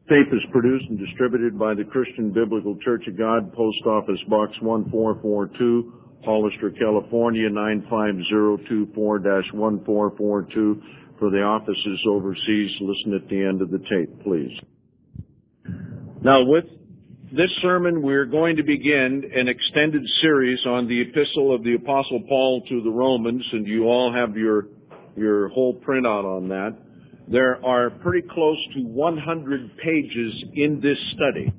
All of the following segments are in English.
Tape is produced and distributed by the Christian Biblical Church of God, Post Office Box 1442, Hollister, California, 95024-1442. For the offices overseas, listen at the end of the tape, please. Now, with this sermon, we're going to begin an extended series on the epistle of the Apostle Paul to the Romans, and you all have your whole printout on that. There are pretty close to 100 pages in this study.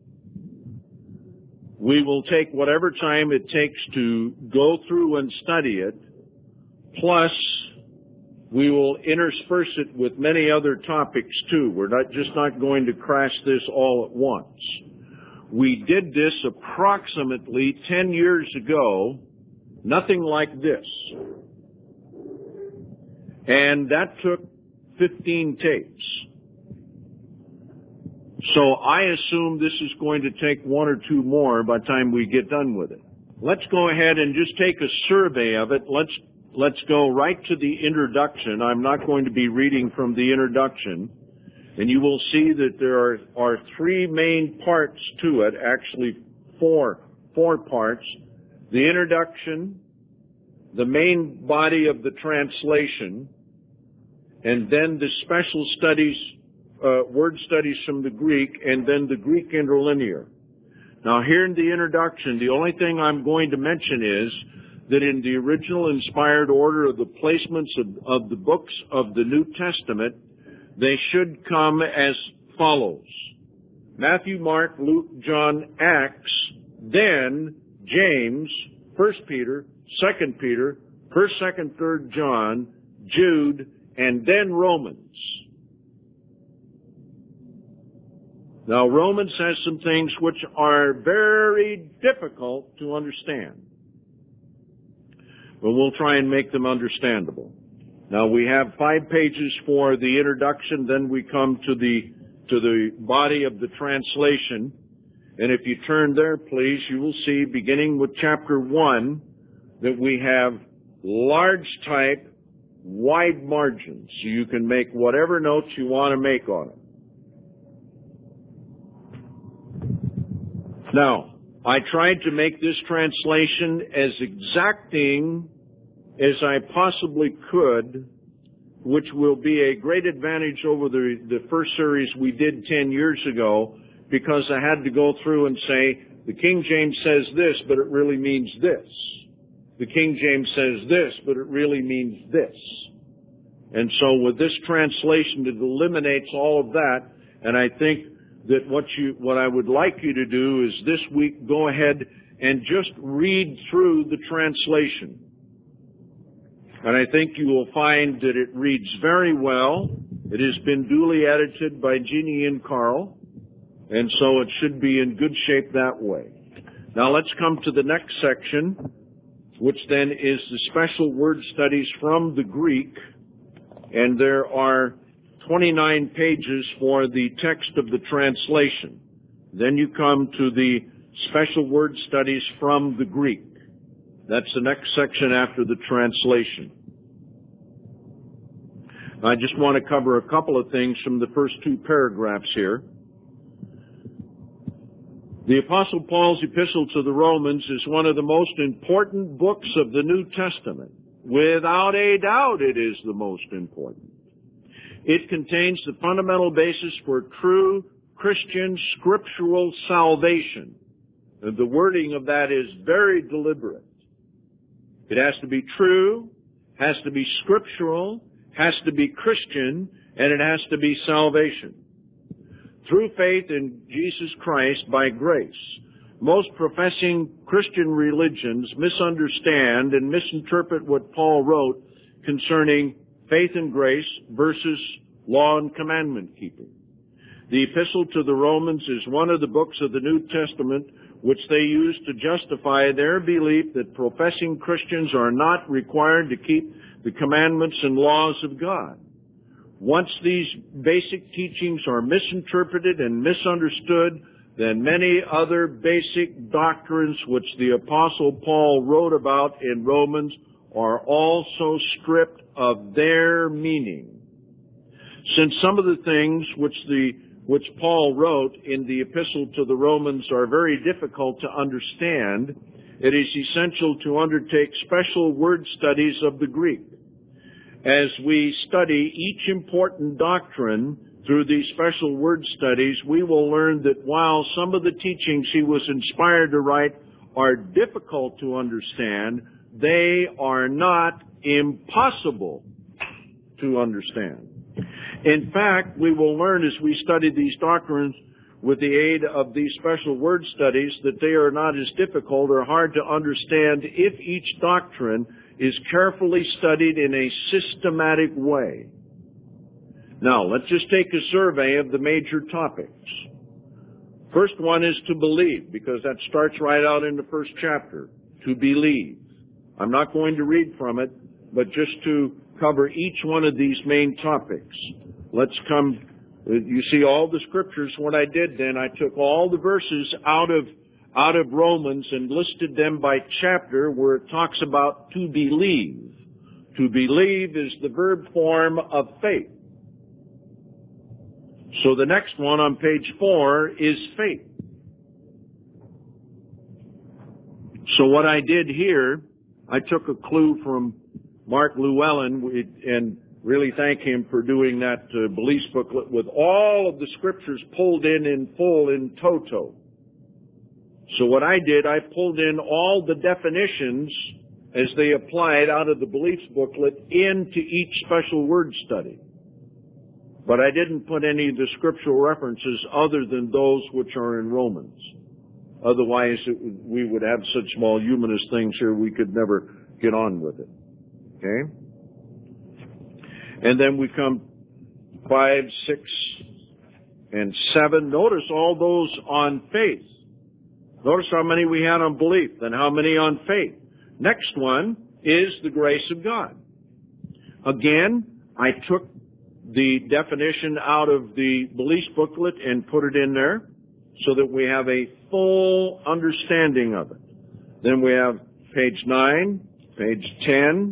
We will take whatever time it takes to go through and study it, plus we will intersperse it with many other topics too. We're not going to crash this all at once. We did this approximately 10 years ago, nothing like this. And that took 15 tapes. So I assume this is going to take one or two more by the time we get done with it. Let's go ahead and just take a survey of it. Let's go right to the introduction. I'm not going to be reading from the introduction. And you will see that there are three main parts to it, actually four parts. The introduction, the main body of the translation, and then the special studies, word studies from the Greek, and then the Greek interlinear. Now here in the introduction, the only thing I'm going to mention is that in the original inspired order of the placements of the books of the New Testament, they should come as follows: Matthew, Mark, Luke, John, Acts, then James, 1 Peter, 2 Peter, 1st, 2nd, 3rd John, Jude, and then Romans. Now, Romans has some things which are very difficult to understand, but we'll try and make them understandable. Now, we have 5 pages for the introduction, then we come to the body of the translation. And if you turn there, please, you will see, beginning with chapter 1, that we have large type, wide margins, so you can make whatever notes you want to make on it. Now, I tried to make this translation as exacting as I possibly could, which will be a great advantage over the first series we did 10 years ago, because I had to go through and say, the King James says this, but it really means this. The King James says this, but it really means this. And so with this translation, it eliminates all of that, and I think that what I would like you to do is this week go ahead and just read through the translation. And I think you will find that it reads very well. It has been duly edited by Jeannie and Carl, and so it should be in good shape that way. Now let's come to the next section, which then is the special word studies from the Greek, and there are 29 pages for the text of the translation. Then you come to the special word studies from the Greek. That's the next section after the translation. I just want to cover a couple of things from the first 2 paragraphs here. The Apostle Paul's epistle to the Romans is one of the most important books of the New Testament. Without a doubt, it is the most important. It contains the fundamental basis for true Christian scriptural salvation. And the wording of that is very deliberate. It has to be true, has to be scriptural, has to be Christian, and it has to be salvation. Through faith in Jesus Christ by grace. Most professing Christian religions misunderstand and misinterpret what Paul wrote concerning faith and grace versus law and commandment keeping. The Epistle to the Romans is one of the books of the New Testament which they use to justify their belief that professing Christians are not required to keep the commandments and laws of God. Once these basic teachings are misinterpreted and misunderstood, then many other basic doctrines which the Apostle Paul wrote about in Romans are also stripped of their meaning. Since some of the things which the which Paul wrote in the Epistle to the Romans are very difficult to understand, it is essential to undertake special word studies of the Greek. As we study each important doctrine through these special word studies, we will learn that while some of the teachings he was inspired to write are difficult to understand, they are not impossible to understand. In fact, we will learn as we study these doctrines with the aid of these special word studies that they are not as difficult or hard to understand if each doctrine is carefully studied in a systematic way. Now, let's just take a survey of the major topics. First one is to believe, because that starts right out in the first chapter. To believe. I'm not going to read from it, but just to cover each one of these main topics. Let's come, you see all the scriptures. What I did then, I took all the verses out of Romans and listed them by chapter where it talks about to believe. To believe is the verb form of faith. So the next one on page 4 is faith. So what I did here, I took a clue from Mark Llewellyn and really thank him for doing that beliefs booklet with all of the scriptures pulled in full in toto. So what I did, I pulled in all the definitions as they applied out of the beliefs booklet into each special word study. But I didn't put any of the scriptural references other than those which are in Romans. Otherwise, we would have such small humanist things here we could never get on with it. Okay? And then we come 5, 6, and 7. Notice all those on faith. Notice how many we had on belief, then how many on faith. Next one is the grace of God. Again, I took the definition out of the beliefs booklet and put it in there so that we have a full understanding of it. Then we have page 9, page 10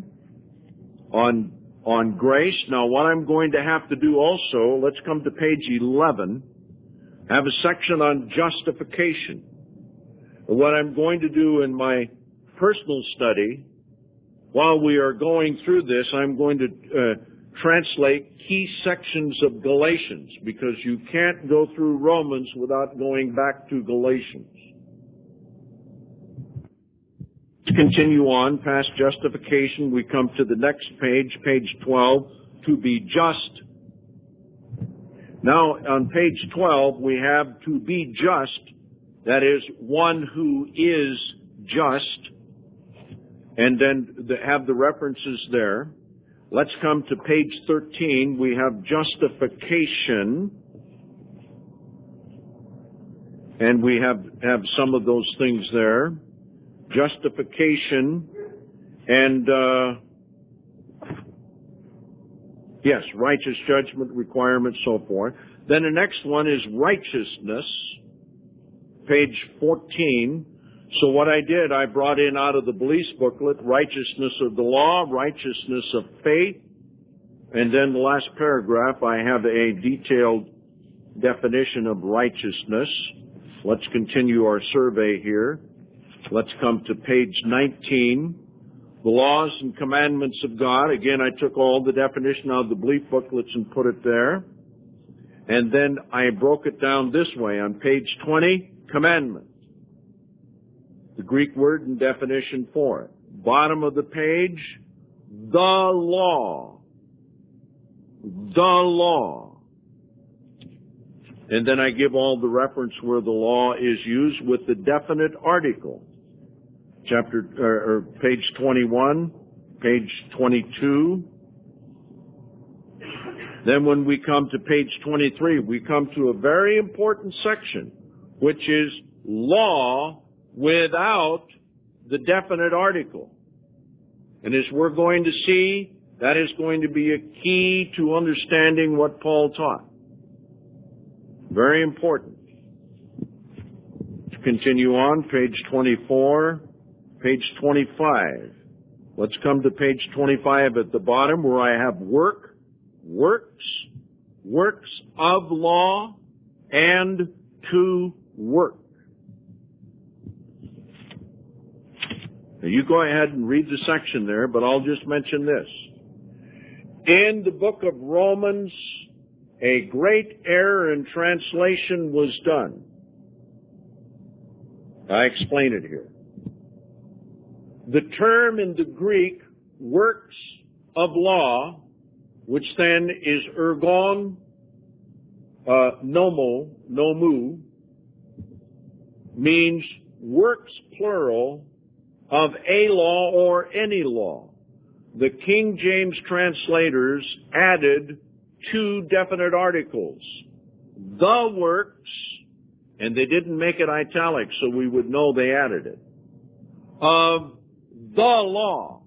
on grace. Now what I'm going to have to do also, let's come to page 11, have a section on justification. What I'm going to do in my personal study, while we are going through this, I'm going to translate key sections of Galatians, because you can't go through Romans without going back to Galatians. To continue on past justification, we come to the next page, page 12, to be just. Now, on page 12, we have to be just, that is, one who is just, and then have the references there. Let's come to page 13. We have justification, and we have some of those things there. Justification, and yes, righteous judgment requirements, so forth. Then the next one is righteousness, page 14. So what I did, I brought in out of the beliefs booklet righteousness of the law, righteousness of faith, and then the last paragraph I have a detailed definition of righteousness. Let's continue our survey here. Let's come to page 19. The laws and commandments of God. Again, I took all the definition out of the belief booklets and put it there. And then I broke it down this way. On page 20, commandments. The Greek word and definition for it. Bottom of the page, the law. The law. And then I give all the reference where the law is used with the definite article. Page 21, page 22. Then when we come to page 23, we come to a very important section, which is law without the definite article. And as we're going to see, that is going to be a key to understanding what Paul taught. Very important. To continue on, page 24, page 25. Let's come to page 25 at the bottom where I have works of law, and to work. Now you go ahead and read the section there, but I'll just mention this. In the book of Romans, a great error in translation was done. I explain it here. The term in the Greek, works of law, which then is ergon nomu, means works plural of a law or any law. The King James translators added two definite articles. The works, and they didn't make it italic so we would know they added it, of the law.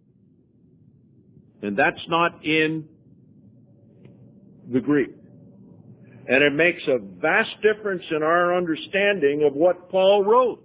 And that's not in the Greek. And it makes a vast difference in our understanding of what Paul wrote.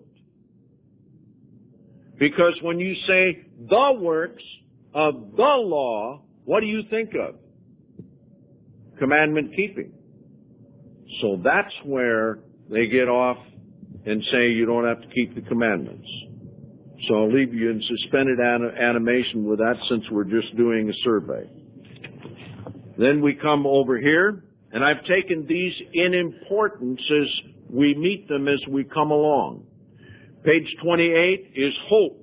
Because when you say the works of the law, what do you think of? Commandment keeping. So that's where they get off and say you don't have to keep the commandments. So I'll leave you in suspended animation with that since we're just doing a survey. Then we come over here, and I've taken these in importance as we meet them as we come along. Page 28 is hope.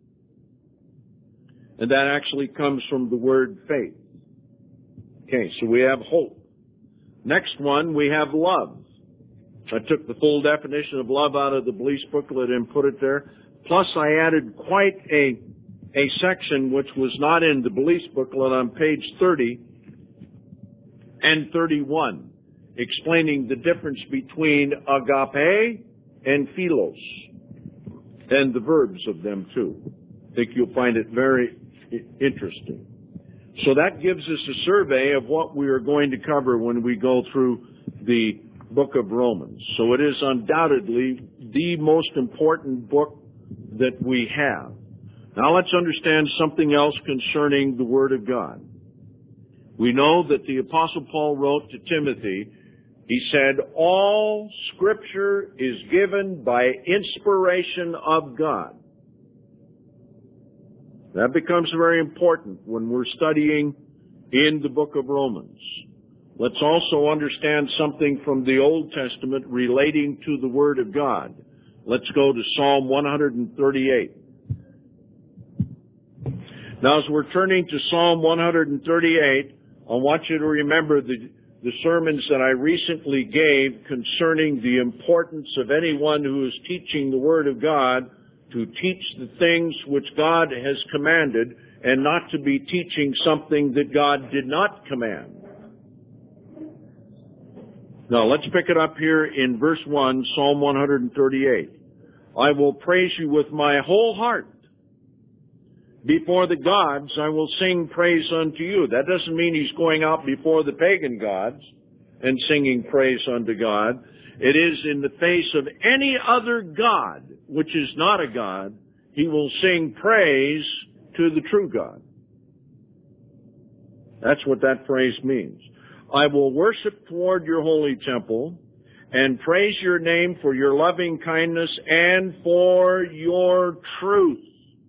And that actually comes from the word faith. Okay, so we have hope. Next one, we have love. I took the full definition of love out of the Blease booklet and put it there. Plus, I added quite a section which was not in the Blease booklet on page 30 and 31, explaining the difference between agape and philos, and the verbs of them too. I think you'll find it very interesting. So that gives us a survey of what we are going to cover when we go through the book of Romans. So it is undoubtedly the most important book that we have. Now let's understand something else concerning the Word of God. We know that the Apostle Paul wrote to Timothy, he said, all Scripture is given by inspiration of God. That becomes very important when we're studying in the book of Romans. Let's also understand something from the Old Testament relating to the Word of God. Let's go to Psalm 138. Now, as we're turning to Psalm 138, I want you to remember the sermons that I recently gave concerning the importance of anyone who is teaching the Word of God to teach the things which God has commanded and not to be teaching something that God did not command. Now, let's pick it up here in verse 1, Psalm 138. I will praise you with my whole heart. Before the gods, I will sing praise unto you. That doesn't mean he's going out before the pagan gods and singing praise unto God. It is in the face of any other god, which is not a god, he will sing praise to the true God. That's what that phrase means. I will worship toward your holy temple and praise your name for your loving kindness and for your truth.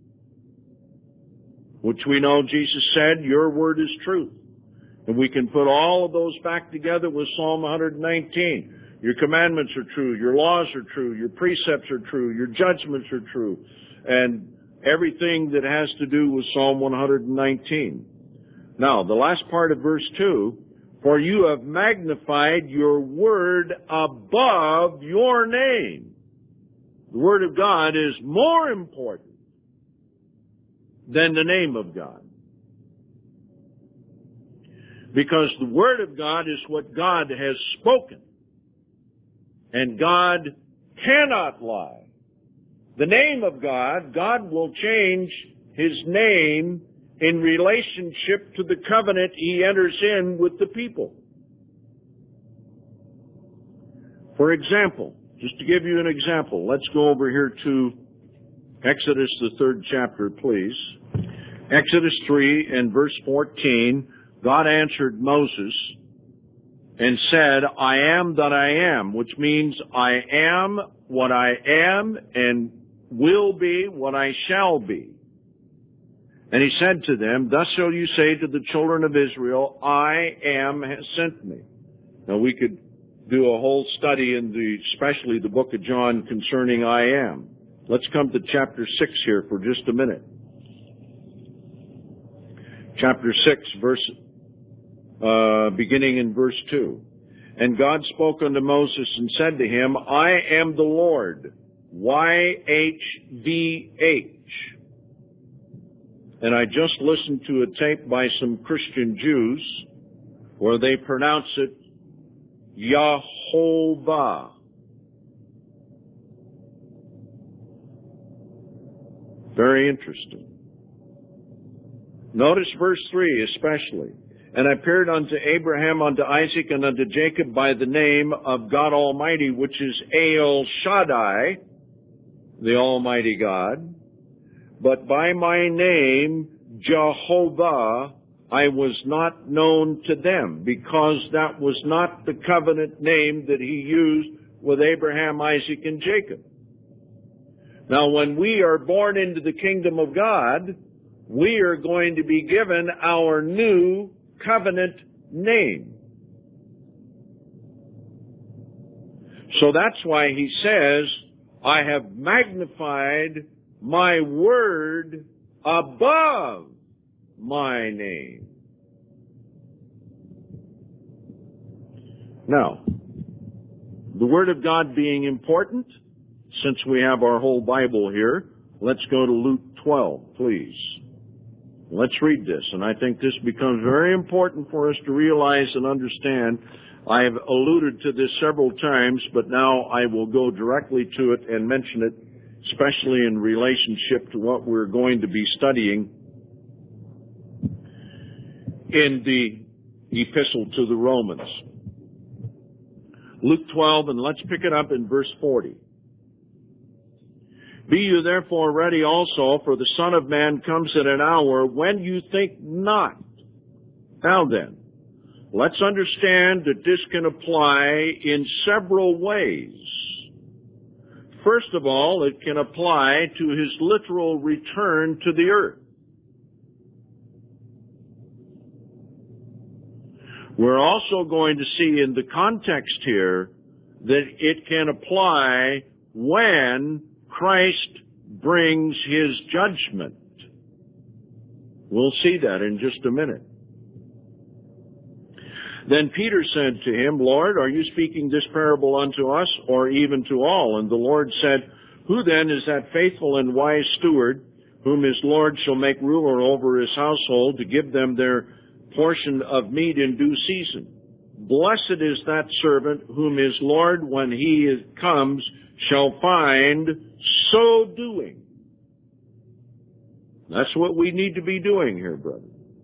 Which we know Jesus said, your word is truth. And we can put all of those back together with Psalm 119. Your commandments are true, your laws are true, your precepts are true, your judgments are true, and everything that has to do with Psalm 119. Now, the last part of verse 2, for you have magnified your word above your name. The word of God is more important than the name of God. Because the word of God is what God has spoken. And God cannot lie. The name of God, God will change his name in relationship to the covenant he enters in with the people. For example, just to give you an example, let's go over here to Exodus, the 3rd chapter, please. Exodus 3 and verse 14, God answered Moses and said, I am that I am, which means I am what I am and will be what I shall be. And he said to them, thus shall you say to the children of Israel, I am has sent me. Now we could do a whole study in especially the book of John concerning I am. Let's come to chapter 6 here for just a minute. Chapter 6, beginning in verse 2. And God spoke unto Moses and said to him, I am the Lord, YHVH. And I just listened to a tape by some Christian Jews where they pronounce it Yahovah. Very interesting. Notice verse 3 especially. And I appeared unto Abraham, unto Isaac, and unto Jacob by the name of God Almighty, which is El Shaddai, the Almighty God. But by my name, Jehovah, I was not known to them, because that was not the covenant name that he used with Abraham, Isaac, and Jacob. Now, when we are born into the kingdom of God, we are going to be given our new covenant name. So that's why he says, I have magnified my word above my name. Now, the Word of God being important, since we have our whole Bible here, let's go to Luke 12, please. Let's read this, and I think this becomes very important for us to realize and understand. I have alluded to this several times, but now I will go directly to it and mention it, especially in relationship to what we're going to be studying in the epistle to the Romans. Luke 12, and let's pick it up in verse 40. Be you therefore ready also, for the Son of Man comes at an hour when you think not. Now then, let's understand that this can apply in several ways. First of all, it can apply to his literal return to the earth. We're also going to see in the context here that it can apply when Christ brings his judgment. We'll see that in just a minute. Then Peter said to him, Lord, are you speaking this parable unto us, or even to all? And the Lord said, who then is that faithful and wise steward, whom his Lord shall make ruler over his household, to give them their portion of meat in due season? Blessed is that servant whom his Lord, when he comes, shall find so doing. That's what we need to be doing here, brother.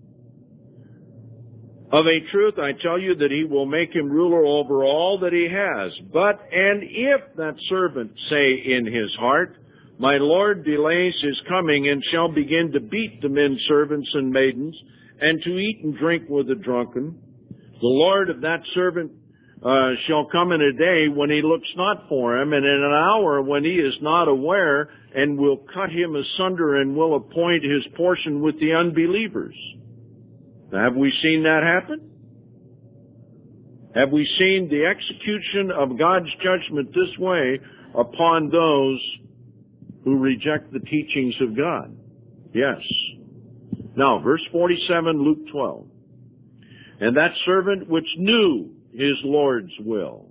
Of a truth, I tell you that he will make him ruler over all that he has. But, and if that servant say in his heart, my Lord delays his coming, and shall begin to beat the men servants and maidens, and to eat and drink with the drunken, the Lord of that servant shall come in a day when he looks not for him, and in an hour when he is not aware, and will cut him asunder, and will appoint his portion with the unbelievers. Now, have we seen that happen? Have we seen the execution of God's judgment this way upon those who reject the teachings of God? Yes. Now, verse 47, Luke 12. And that servant which knew his Lord's will,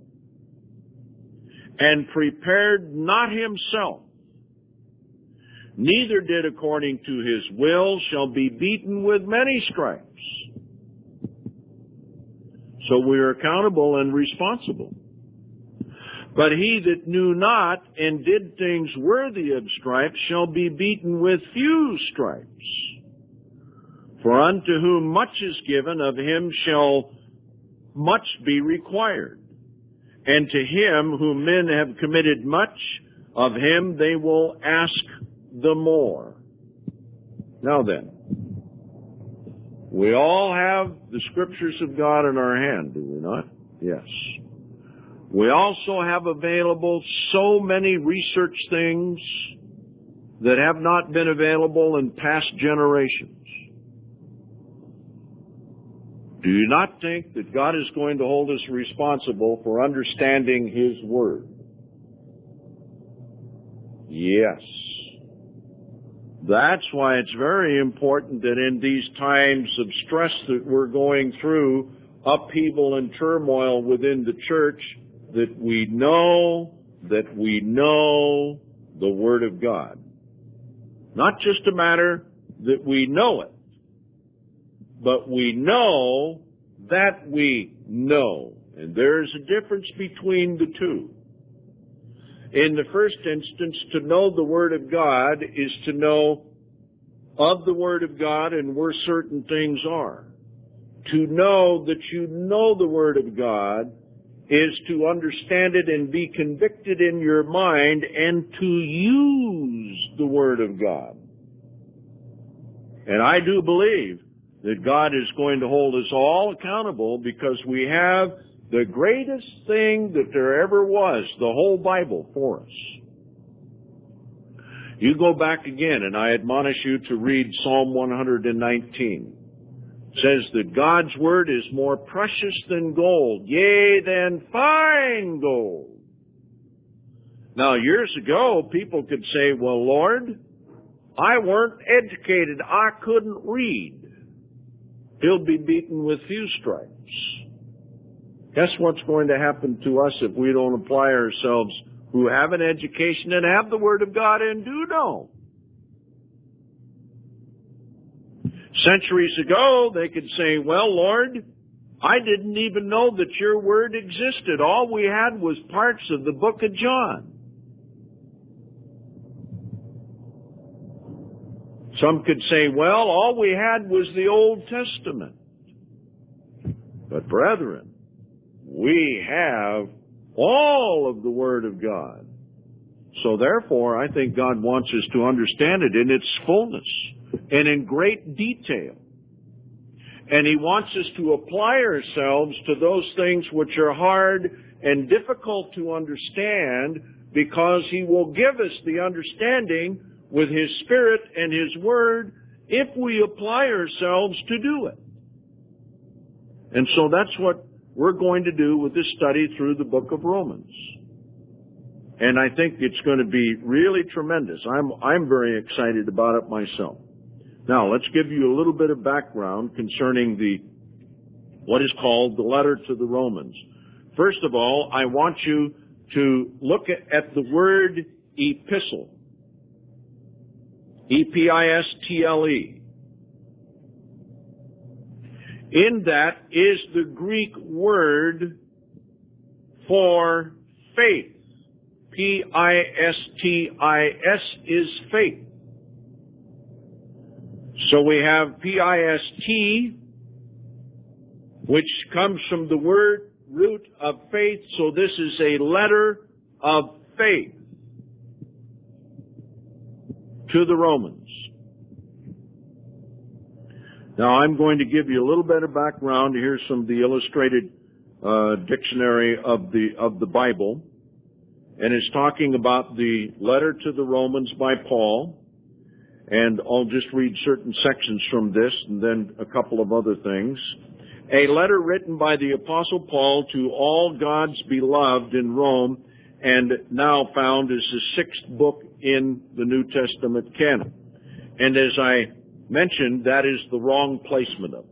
and prepared not himself, neither did according to his will, shall be beaten with many stripes. So we are accountable and responsible. But he that knew not and did things worthy of stripes shall be beaten with few stripes. For unto whom much is given, of him shall much be required. And to him whom men have committed much, of him they will ask the more. Now then, we all have the scriptures of God in our hand, do we not? Yes. We also have available so many research things that have not been available in past generations. Do you not think that God is going to hold us responsible for understanding His Word? Yes. That's why it's very important that in these times of stress that we're going through, upheaval and turmoil within the church, that we know the Word of God. Not just a matter that we know it, but we know that we know. And there's a difference between the two. In the first instance, to know the Word of God is to know of the Word of God and where certain things are. To know that you know the Word of God is to understand it and be convicted in your mind and to use the Word of God. And I do believe that God is going to hold us all accountable because we have the greatest thing that there ever was, the whole Bible, for us. You go back again, and I admonish you to read Psalm 119. It says that God's Word is more precious than gold, yea, than fine gold. Now, years ago, people could say, well, Lord, I weren't educated. I couldn't read. He'll be beaten with few stripes. Guess what's going to happen to us if we don't apply ourselves, who have an education and have the Word of God and do know? Centuries ago, they could say, well, Lord, I didn't even know that your Word existed. All we had was parts of the book of John. Some could say, well, all we had was the Old Testament. But brethren, we have all of the Word of God. So therefore, I think God wants us to understand it in its fullness and in great detail. And He wants us to apply ourselves to those things which are hard and difficult to understand, because He will give us the understanding with His Spirit and His Word if we apply ourselves to do it. And so that's what we're going to do with this study through the book of Romans. And I think it's going to be really tremendous. I'm very excited about it myself. Now, let's give you a little bit of background concerning what is called the letter to the Romans. First of all, I want you to look at the word epistle. E-P-I-S-T-L-E. In that is the Greek word for faith. P-I-S-T-I-S is faith. So we have P-I-S-T, which comes from the word root of faith. So this is a letter of faith to the Romans. Now I'm going to give you a little bit of background. Here's some of the illustrated dictionary of the Bible. And it's talking about the letter to the Romans by Paul. And I'll just read certain sections from this and then a couple of other things. A letter written by the Apostle Paul to all God's beloved in Rome, and now found as the sixth book in the New Testament canon. And as I mentioned, that is the wrong placement of it.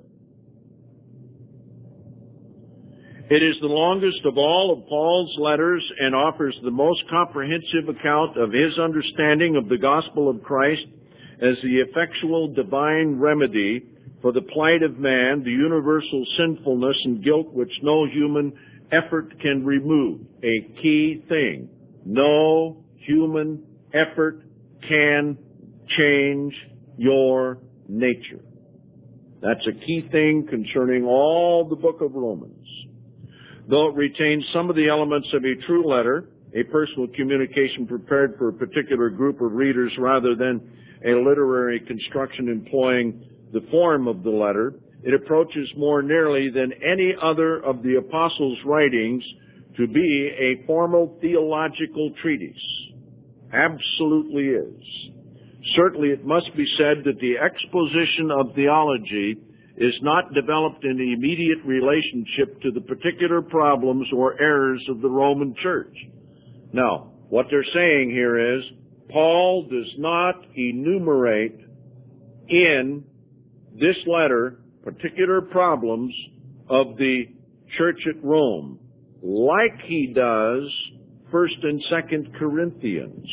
It is the longest of all of Paul's letters and offers the most comprehensive account of his understanding of the gospel of Christ as the effectual divine remedy for the plight of man, the universal sinfulness and guilt which no human effort can remove. A key thing. No human effort can change your nature. That's a key thing concerning all the book of Romans. Though it retains some of the elements of a true letter, a personal communication prepared for a particular group of readers rather than a literary construction employing the form of the letter, it approaches more nearly than any other of the apostles' writings to be a formal theological treatise. Absolutely is. Certainly it must be said that the exposition of theology is not developed in immediate relationship to the particular problems or errors of the Roman Church. Now, what they're saying here is, Paul does not enumerate in this letter particular problems of the church at Rome, like he does 1st and 2nd Corinthians.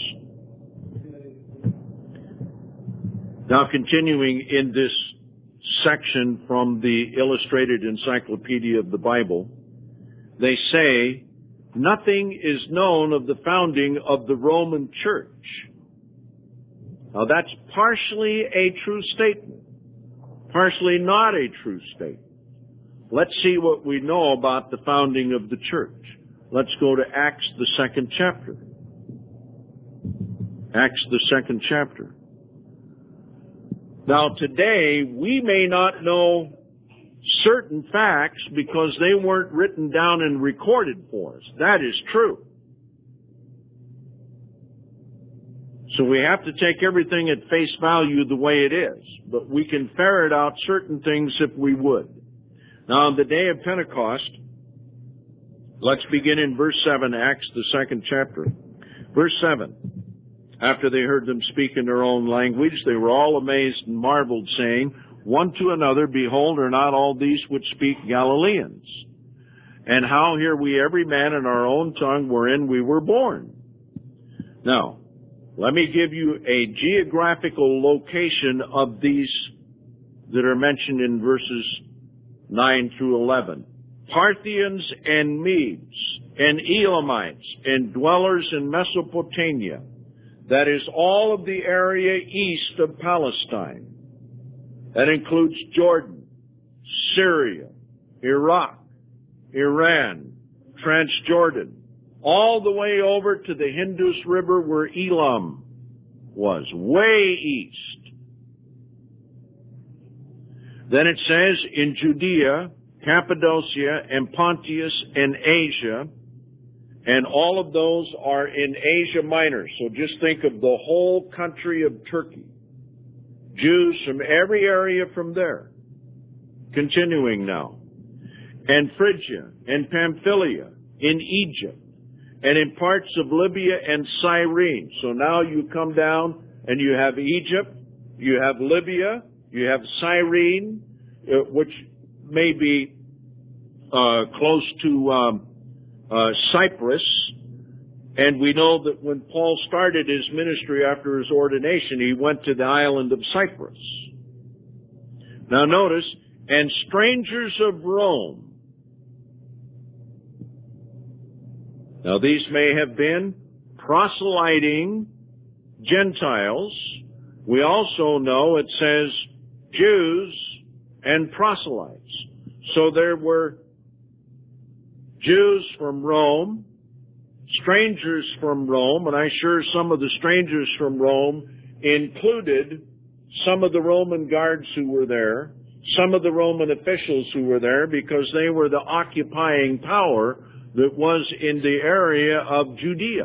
Now, continuing in this section from the Illustrated Encyclopedia of the Bible, they say, nothing is known of the founding of the Roman Church. Now, that's partially a true statement, partially not a true statement. Let's see what we know about the founding of the church. Let's go to Acts, the 2nd chapter. Acts, the 2nd chapter. Now, today, we may not know certain facts because they weren't written down and recorded for us. That is true. So we have to take everything at face value the way it is. But we can ferret out certain things if we would. Now, on the day of Pentecost, let's begin in verse 7, Acts, the 2nd chapter. Verse 7. After they heard them speak in their own language, they were all amazed and marveled, saying one to another, Behold, are not all these which speak Galileans? And how hear we every man in our own tongue wherein we were born? Now, let me give you a geographical location of these that are mentioned in verses 9 through 11. Parthians and Medes and Elamites and dwellers in Mesopotamia. That is all of the area east of Palestine. That includes Jordan, Syria, Iraq, Iran, Transjordan, all the way over to the Indus River where Elam was, way east. Then it says in Judea, Cappadocia, and Pontus, and Asia, and all of those are in Asia Minor. So just think of the whole country of Turkey. Jews from every area from there. Continuing now. And Phrygia, and Pamphylia, in Egypt, and in parts of Libya and Cyrene. So now you come down and you have Egypt, you have Libya, you have Cyrene, which may be close to Cyprus. And we know that when Paul started his ministry after his ordination, he went to the island of Cyprus. Now notice, and strangers of Rome. Now these may have been proselyting Gentiles. We also know it says Jews and proselytes. So there were Jews from Rome, strangers from Rome, and I'm sure some of the strangers from Rome included some of the Roman guards who were there, some of the Roman officials who were there, because they were the occupying power that was in the area of Judea.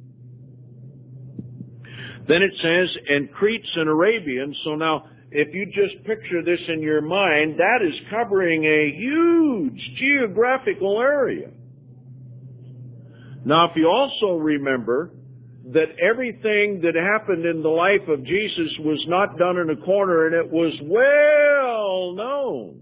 Then it says, and Cretes and Arabians. So now, if you just picture this in your mind, that is covering a huge geographical area. Now, if you also remember that everything that happened in the life of Jesus was not done in a corner, and it was well known.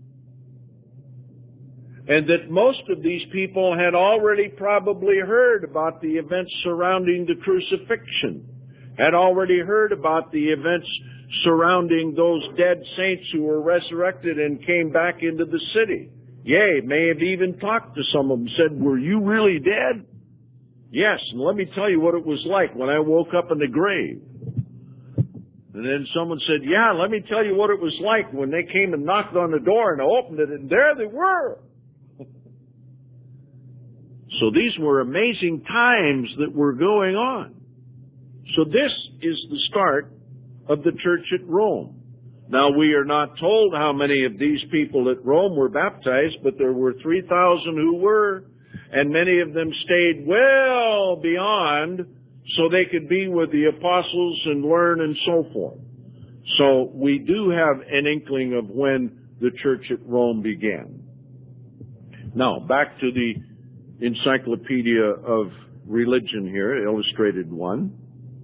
And that most of these people had already probably heard about the events surrounding the crucifixion, had already heard about the events surrounding those dead saints who were resurrected and came back into the city. Yea, may have even talked to some of them, said, were you really dead? Yes, and let me tell you what it was like when I woke up in the grave. And then someone said, yeah, let me tell you what it was like when they came and knocked on the door and I opened it, and there they were. So these were amazing times that were going on. So this is the start of the church at Rome. Now, we are not told how many of these people at Rome were baptized, but there were 3,000 who were, and many of them stayed well beyond so they could be with the apostles and learn and so forth. So we do have an inkling of when the church at Rome began. Now, back to the Encyclopedia of Religion here, illustrated one.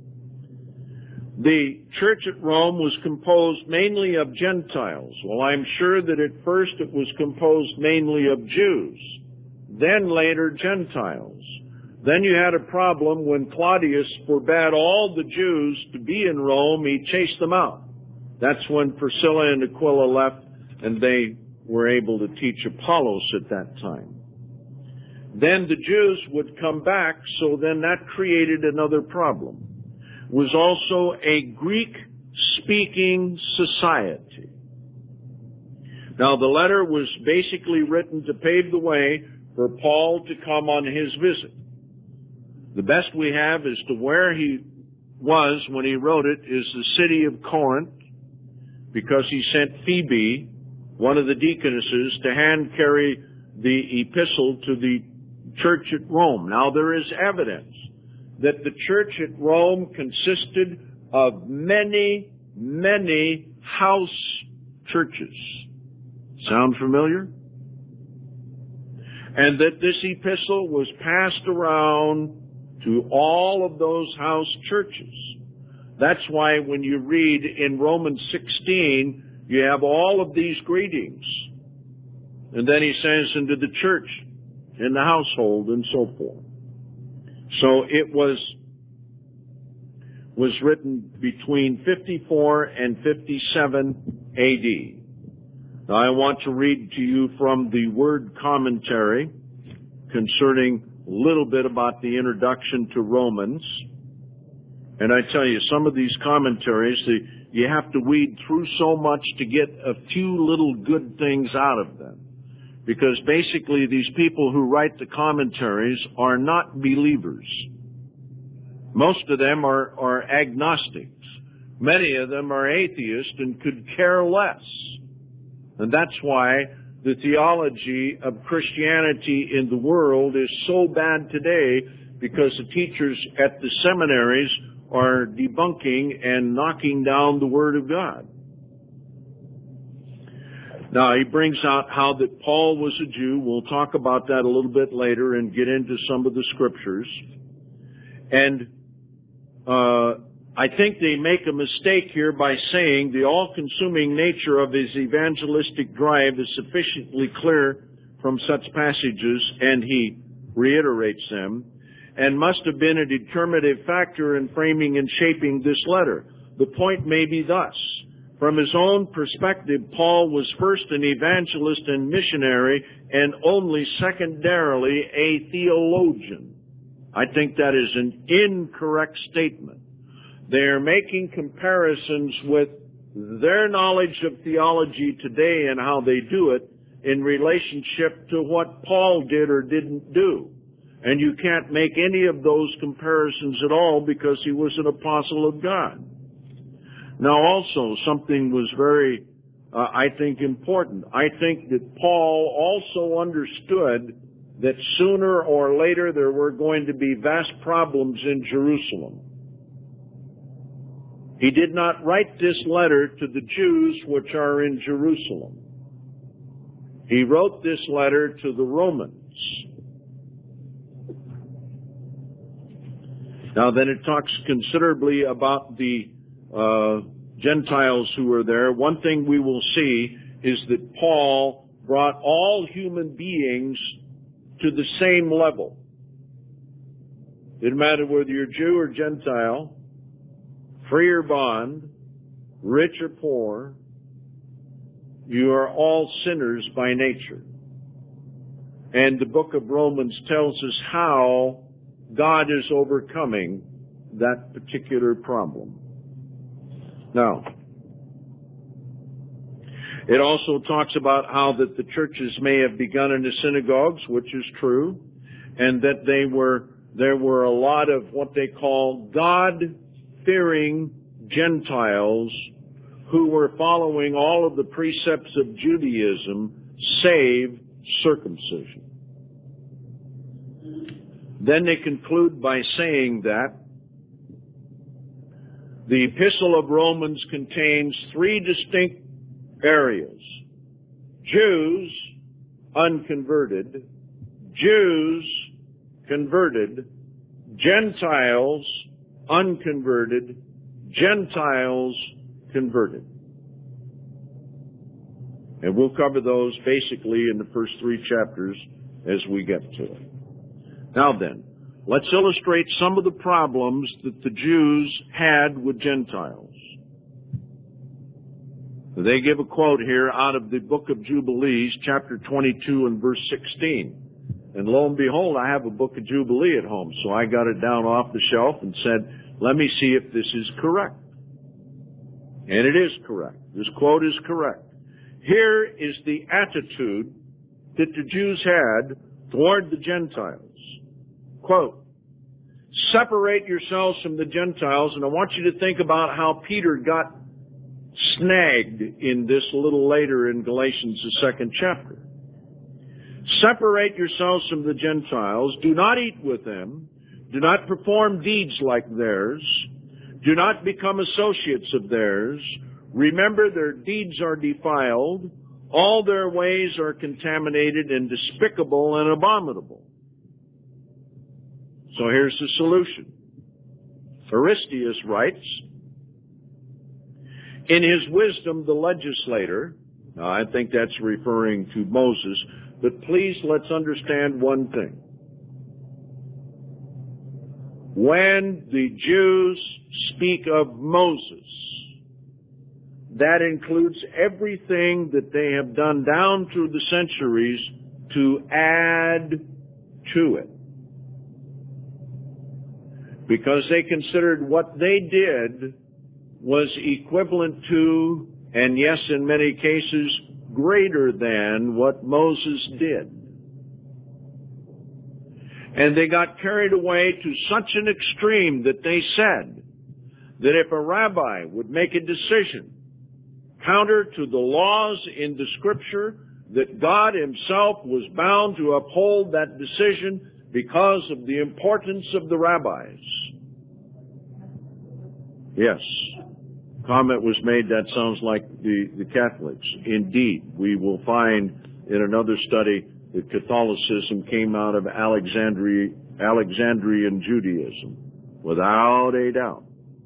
The church at Rome was composed mainly of Gentiles. Well, I'm sure that at first it was composed mainly of Jews, then later Gentiles. Then you had a problem when Claudius forbade all the Jews to be in Rome. He chased them out. That's when Priscilla and Aquila left, and they were able to teach Apollos at that time. Then the Jews would come back, so then that created another problem. It was also a Greek-speaking society. Now, the letter was basically written to pave the way for Paul to come on his visit. The best we have as to where he was when he wrote it is the city of Corinth, because he sent Phoebe, one of the deaconesses, to hand carry the epistle to the church at Rome. Now, there is evidence that the church at Rome consisted of many, many house churches. Sound familiar? And that this epistle was passed around to all of those house churches. That's why when you read in Romans 16, you have all of these greetings. And then he says into the church, in the household, and so forth. So it was written between 54 and 57 A.D. Now I want to read to you from the Word Commentary concerning a little bit about the introduction to Romans. And I tell you, some of these commentaries, you have to weed through so much to get a few little good things out of them. Because basically these people who write the commentaries are not believers. Most of them are agnostics. Many of them are atheists and could care less. And that's why the theology of Christianity in the world is so bad today, because the teachers at the seminaries are debunking and knocking down the Word of God. Now, he brings out how that Paul was a Jew. We'll talk about that a little bit later and get into some of the scriptures. And I think they make a mistake here by saying the all-consuming nature of his evangelistic drive is sufficiently clear from such passages, and he reiterates them, and must have been a determinative factor in framing and shaping this letter. The point may be thus. From his own perspective, Paul was first an evangelist and missionary, and only secondarily a theologian. I think that is an incorrect statement. They are making comparisons with their knowledge of theology today and how they do it in relationship to what Paul did or didn't do. And you can't make any of those comparisons at all, because he was an apostle of God. Now also, something was very, I think, important. I think that Paul also understood that sooner or later there were going to be vast problems in Jerusalem. He did not write this letter to the Jews which are in Jerusalem. He wrote this letter to the Romans. Now then, it talks considerably about the Gentiles who were there. One thing we will see is that Paul brought all human beings to the same level. It didn't matter whether you're Jew or Gentile, free or bond, rich or poor, you are all sinners by nature. And the book of Romans tells us how God is overcoming that particular problem. Now, it also talks about how that the churches may have begun in the synagogues, which is true, and that there were a lot of what they call God-fearing Gentiles who were following all of the precepts of Judaism, save circumcision. Then they conclude by saying that the Epistle of Romans contains three distinct areas: Jews, unconverted; Jews, converted; Gentiles, unconverted; Gentiles, converted. And we'll cover those basically in the first three chapters as we get to it. Now then, let's illustrate some of the problems that the Jews had with Gentiles. They give a quote here out of the book of Jubilees, chapter 22 and verse 16. And lo and behold, I have a book of Jubilee at home, so I got it down off the shelf and said, let me see if this is correct. And it is correct. This quote is correct. Here is the attitude that the Jews had toward the Gentiles. Quote, separate yourselves from the Gentiles, and I want you to think about how Peter got snagged in this a little later in Galatians, the 2nd chapter. Separate yourselves from the Gentiles. Do not eat with them. Do not perform deeds like theirs. Do not become associates of theirs. Remember, their deeds are defiled. All their ways are contaminated and despicable and abominable. So here's the solution. Aristeas writes, in his wisdom, the legislator, now I think that's referring to Moses, but please let's understand one thing. When the Jews speak of Moses, that includes everything that they have done down through the centuries to add to it. Because they considered what they did was equivalent to, and yes, in many cases, greater than what Moses did. And they got carried away to such an extreme that they said that if a rabbi would make a decision counter to the laws in the Scripture, that God Himself was bound to uphold that decision because of the importance of the rabbis. Yes, comment was made, that sounds like the Catholics. Indeed, we will find in another study that Catholicism came out of Alexandrian Judaism, without a doubt.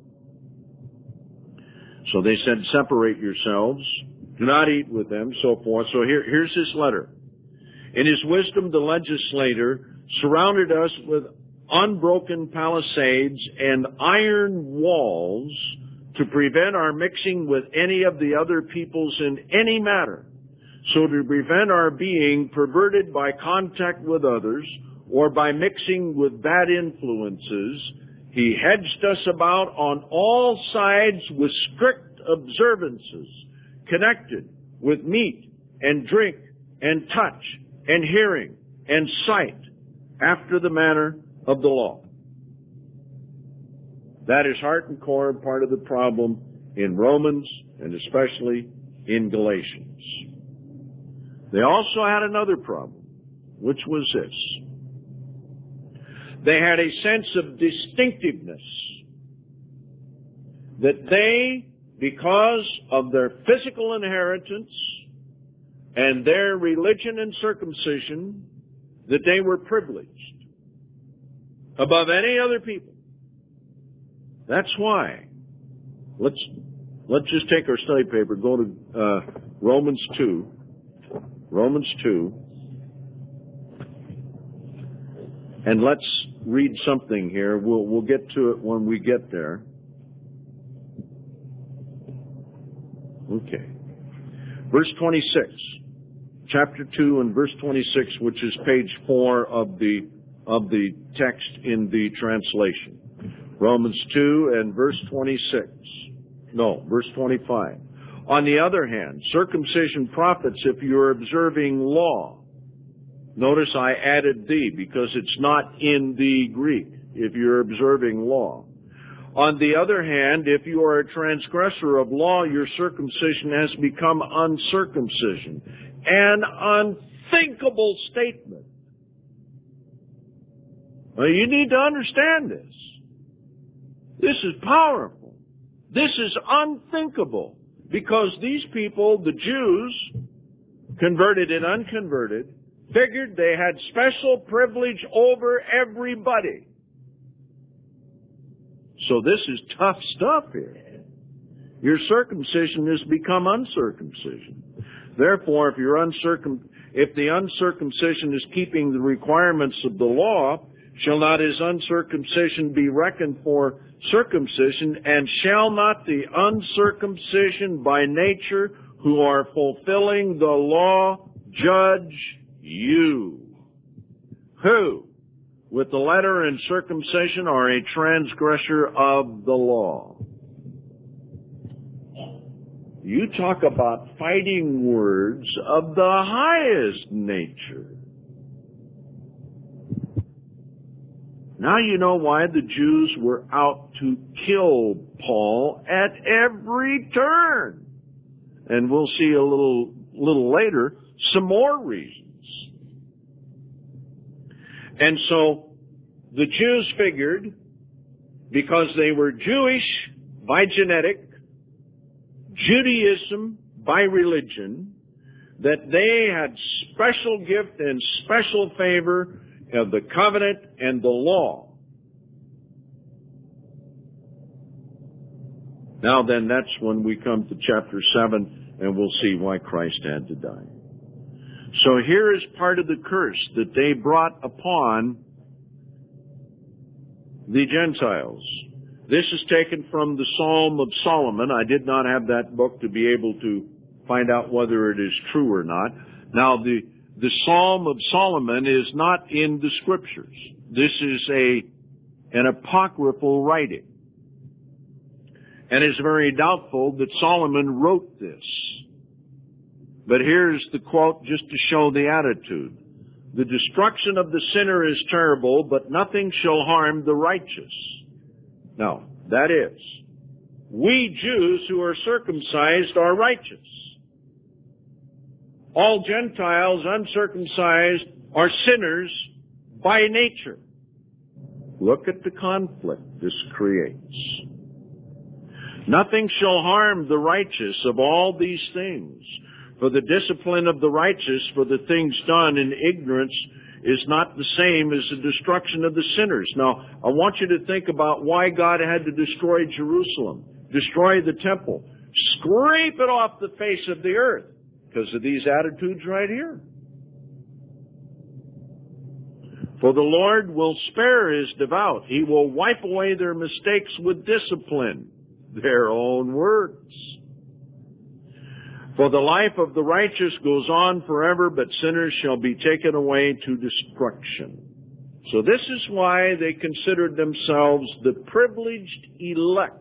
So they said, separate yourselves, do not eat with them, so forth. So here's his letter. In his wisdom, the legislator surrounded us with unbroken palisades and iron walls to prevent our mixing with any of the other peoples in any matter, so to prevent our being perverted by contact with others or by mixing with bad influences. He hedged us about on all sides with strict observances connected with meat and drink and touch and hearing and sight after the manner of the law. That is heart and core part of the problem in Romans and especially in Galatians. They also had another problem, which was this. They had a sense of distinctiveness that they, because of their physical inheritance and their religion and circumcision, that they were privileged above any other people. That's why. Let's just take our study paper, go to Romans 2. Romans 2. And let's read something here. We'll get to it when we get there. Okay. Verse 26. Chapter 2 and verse 26, which is page 4 of the text in the translation. Romans 2 and verse 26. No, verse 25. On the other hand, circumcision profits if you're observing law. Notice I added thee because it's not in the Greek, if you're observing law. On the other hand, if you are a transgressor of law, your circumcision has become uncircumcision. An unthinkable statement. Well, you need to understand this. This is powerful. This is unthinkable. Because these people, the Jews, converted and unconverted, figured they had special privilege over everybody. So this is tough stuff here. Your circumcision has become uncircumcision. Therefore, if the uncircumcision is keeping the requirements of the law, shall not his uncircumcision be reckoned for circumcision, and shall not the uncircumcision by nature, who are fulfilling the law, judge you? Who, with the letter and circumcision, are a transgressor of the law? You talk about fighting words of the highest nature. Now you know why the Jews were out to kill Paul at every turn. And we'll see a little later some more reasons. And so the Jews figured, because they were Jewish by genetic, Judaism by religion, that they had special gift and special favor of the covenant and the law. Now then, that's when we come to chapter 7, and we'll see why Christ had to die. So here is part of the curse that they brought upon the Gentiles. This is taken from the Psalm of Solomon. I did not have that book to be able to find out whether it is true or not. Now, the Psalm of Solomon is not in the Scriptures. This is an apocryphal writing. And it's very doubtful that Solomon wrote this. But here's the quote just to show the attitude. The destruction of the sinner is terrible, but nothing shall harm the righteous. Now, that is, we Jews who are circumcised are righteous. All Gentiles uncircumcised are sinners by nature. Look at the conflict this creates. Nothing shall harm the righteous of all these things. For the discipline of the righteous for the things done in ignorance is not the same as the destruction of the sinners. Now, I want you to think about why God had to destroy Jerusalem, destroy the temple, scrape it off the face of the earth, because of these attitudes right here. For the Lord will spare his devout. He will wipe away their mistakes with discipline, their own words. For the life of the righteous goes on forever, but sinners shall be taken away to destruction. So this is why they considered themselves the privileged elect.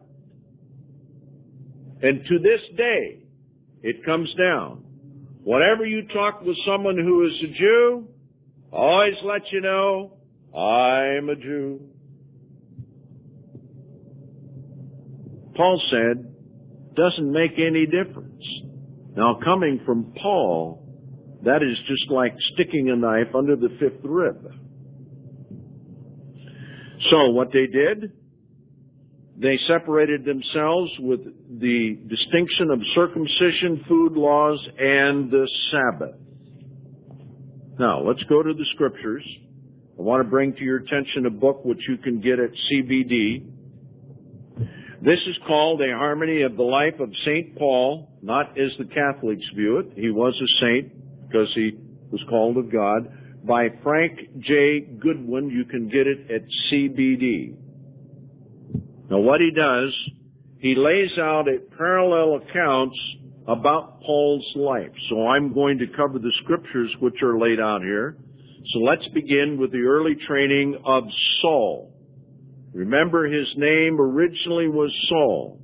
And to this day, it comes down. Whenever you talk with someone who is a Jew, always let you know, I'm a Jew. Paul said, doesn't make any difference. Now, coming from Paul, that is just like sticking a knife under the fifth rib. So what they did, they separated themselves with the distinction of circumcision, food laws, and the Sabbath. Now, let's go to the Scriptures. I want to bring to your attention a book which you can get at CBD. This is called A Harmony of the Life of St. Paul, not as the Catholics view it. He was a saint because he was called of God. By Frank J. Goodwin. You can get it at CBD. Now what he does, he lays out parallel accounts about Paul's life. So I'm going to cover the Scriptures which are laid out here. So let's begin with the early training of Saul. Remember, his name originally was Saul.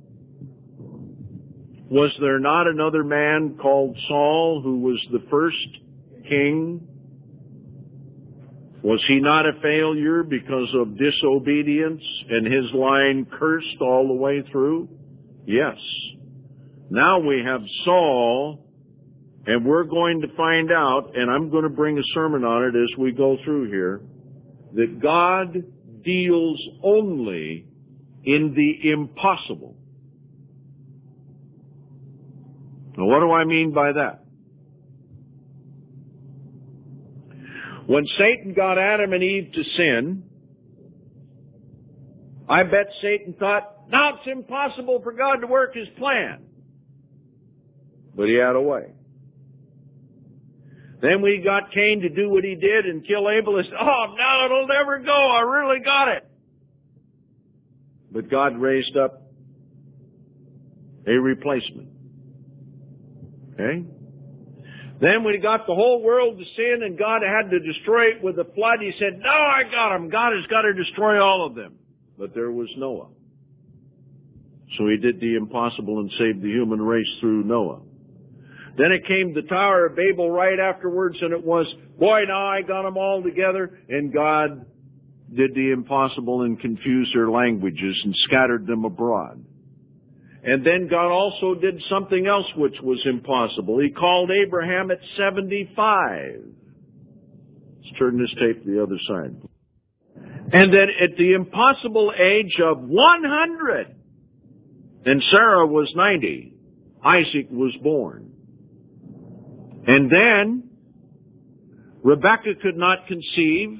Was there not another man called Saul who was the first king? Was he not a failure because of disobedience and his line cursed all the way through? Yes. Now we have Saul, and we're going to find out, and I'm going to bring a sermon on it as we go through here, that God deals only in the impossible. Now, what do I mean by that? When Satan got Adam and Eve to sin, I bet Satan thought, now it's impossible for God to work his plan. But he had a way. Then we got Cain to do what he did and kill Abel. He said, oh, no, it'll never go. I really got it. But God raised up a replacement. Okay? Then when he got the whole world to sin and God had to destroy it with a flood, he said, no, I got him. God has got to destroy all of them. But there was Noah. So he did the impossible and saved the human race through Noah. Then it came the Tower of Babel right afterwards, and it was, boy, now I got them all together, and God did the impossible and confused their languages and scattered them abroad. And then God also did something else which was impossible. He called Abraham at 75. Let's turn this tape to the other side. And then at the impossible age of 100, and Sarah was 90, Isaac was born. And then Rebekah could not conceive,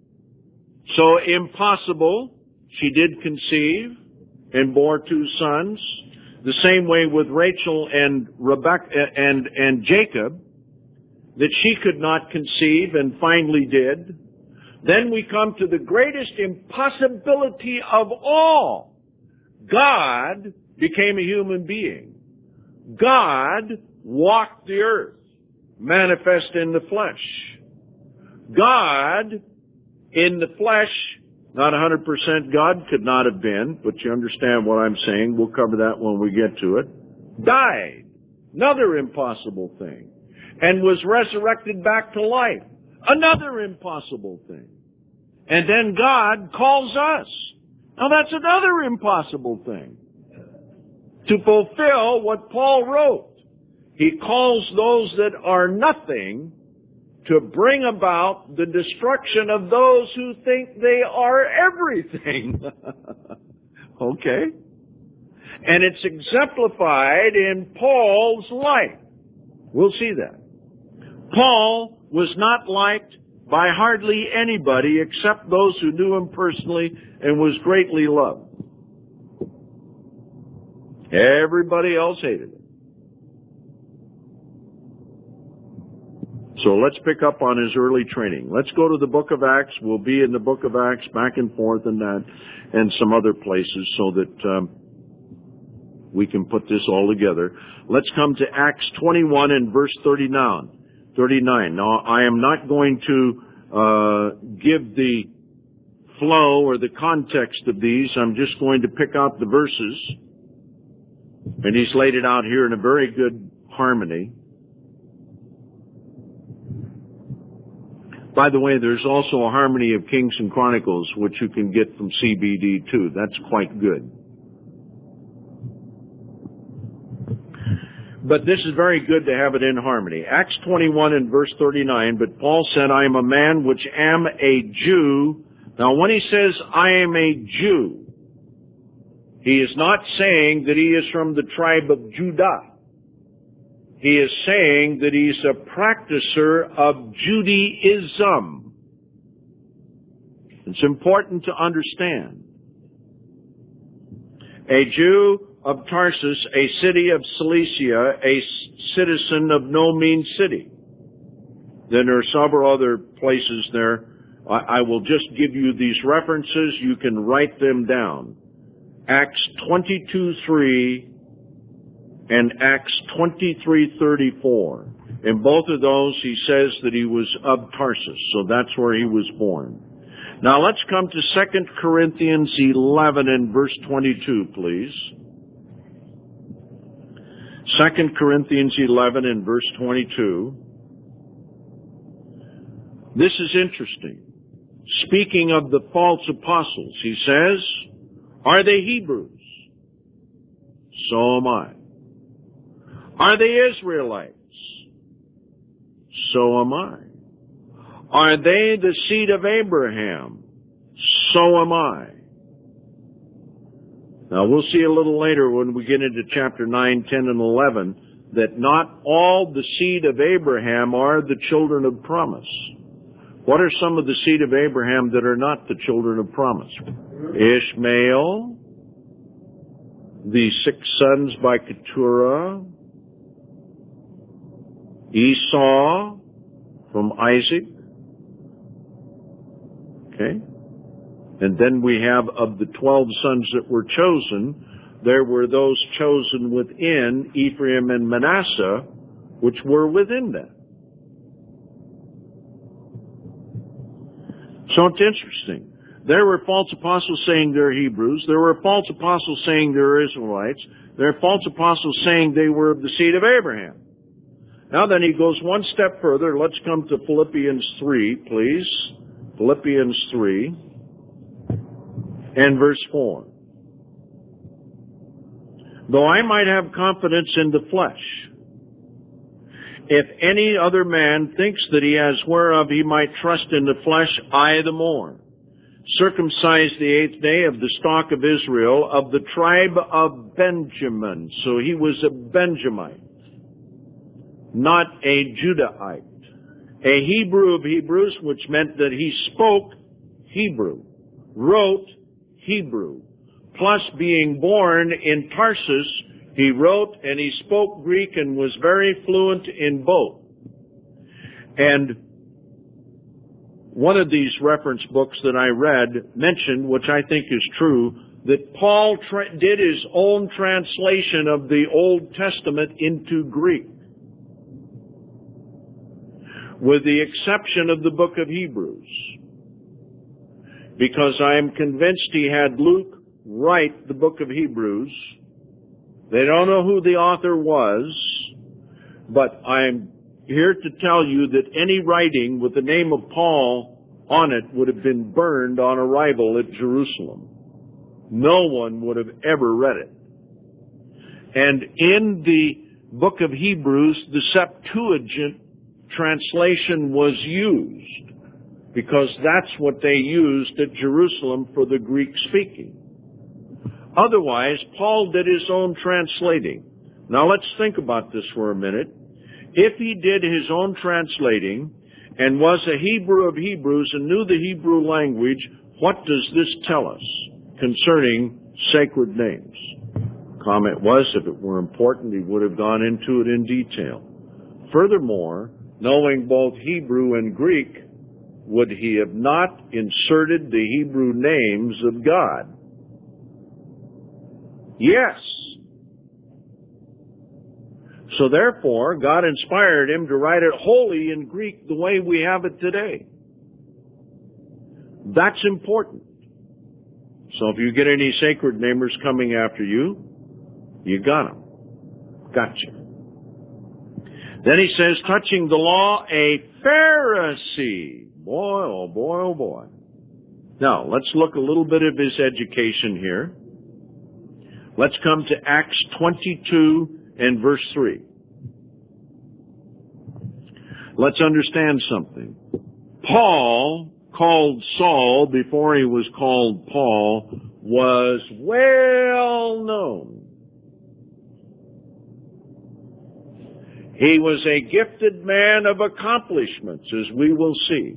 so impossible, she did conceive and bore 2 sons. The same way with Rachel and Rebekah and Jacob, that she could not conceive and finally did. Then we come to the greatest impossibility of all. God became a human being. God walked the earth, manifest in the flesh. God in the flesh, not 100% God, could not have been, but you understand what I'm saying. We'll cover that when we get to it. Died. Another impossible thing. And was resurrected back to life. Another impossible thing. And then God calls us. Now that's another impossible thing. To fulfill what Paul wrote. He calls those that are nothing to bring about the destruction of those who think they are everything. Okay? And it's exemplified in Paul's life. We'll see that. Paul was not liked by hardly anybody except those who knew him personally and was greatly loved. Everybody else hated him. So let's pick up on his early training. Let's go to the book of Acts. We'll be in the book of Acts back and forth and that and some other places so that we can put this all together. Let's come to Acts 21 and verse 39. Now, I am not going to give the flow or the context of these. I'm just going to pick out the verses. And he's laid it out here in a very good harmony. By the way, there's also a harmony of Kings and Chronicles, which you can get from CBD too. That's quite good. But this is very good to have it in harmony. Acts 21 and verse 39, but Paul said, I am a man which am a Jew. Now when he says, I am a Jew, he is not saying that he is from the tribe of Judah. He is saying that he's a practicer of Judaism. It's important to understand. A Jew of Tarsus, a city of Cilicia, a citizen of no mean city. Then there are several other places there. I will just give you these references. You can write them down. Acts 22:3 and Acts 23:34. In both of those, he says that he was of Tarsus, so that's where he was born. Now let's come to 2 Corinthians 11 and verse 22, please. 2 Corinthians 11 and verse 22. This is interesting. speaking of the false apostles, he says, are they Hebrews? So am I. Are they Israelites? So am I. Are they the seed of Abraham? So am I. Now we'll see a little later when we get into chapter 9, 10, and 11 that not all the seed of Abraham are the children of promise. What are some of the seed of Abraham that are not the children of promise? Ishmael, the 6 sons by Keturah, Esau from Isaac. Okay? And then we have of the 12 sons that were chosen, there were those chosen within Ephraim and Manasseh, which were within them. So it's interesting. There were false apostles saying they're Hebrews. There were false apostles saying they're Israelites. There are false apostles saying they were of the seed of Abraham. Now then he goes one step further. Let's come to Philippians 3, please. Philippians 3 and verse 4. Though I might have confidence in the flesh, if any other man thinks that he has whereof he might trust in the flesh, I the more. Circumcised the 8th day of the stock of Israel, of the tribe of Benjamin. So he was a Benjamite, not a Judahite. A Hebrew of Hebrews, which meant that he spoke Hebrew, wrote Hebrew. Plus being born in Tarsus, he wrote and he spoke Greek and was very fluent in both. And one of these reference books that I read mentioned, which I think is true, that Paul did his own translation of the Old Testament into Greek, with the exception of the book of Hebrews, because I am convinced he had Luke write the book of Hebrews. They don't know who the author was, but I'm here to tell you that any writing with the name of Paul on it would have been burned on arrival at Jerusalem. No one would have ever read it. And in the book of Hebrews, the Septuagint translation was used, because that's what they used at Jerusalem for the Greek speaking. Otherwise, Paul did his own translating. Now let's think about this for a minute. If he did his own translating and was a Hebrew of Hebrews and knew the Hebrew language, what does this tell us concerning sacred names? Comment was, if it were important, he would have gone into it in detail. Furthermore, knowing both Hebrew and Greek, would he have not inserted the Hebrew names of God? Yes. So therefore, God inspired him to write it wholly in Greek the way we have it today. That's important. So if you get any sacred namers coming after you, you got them. Gotcha. Then he says, touching the law, a Pharisee. Boy, oh boy, oh boy. Now, let's look a little bit of his education here. Let's come to Acts 22 and verse 3. Let's understand something. Paul, called Saul before he was called Paul, was well known. He was a gifted man of accomplishments, as we will see.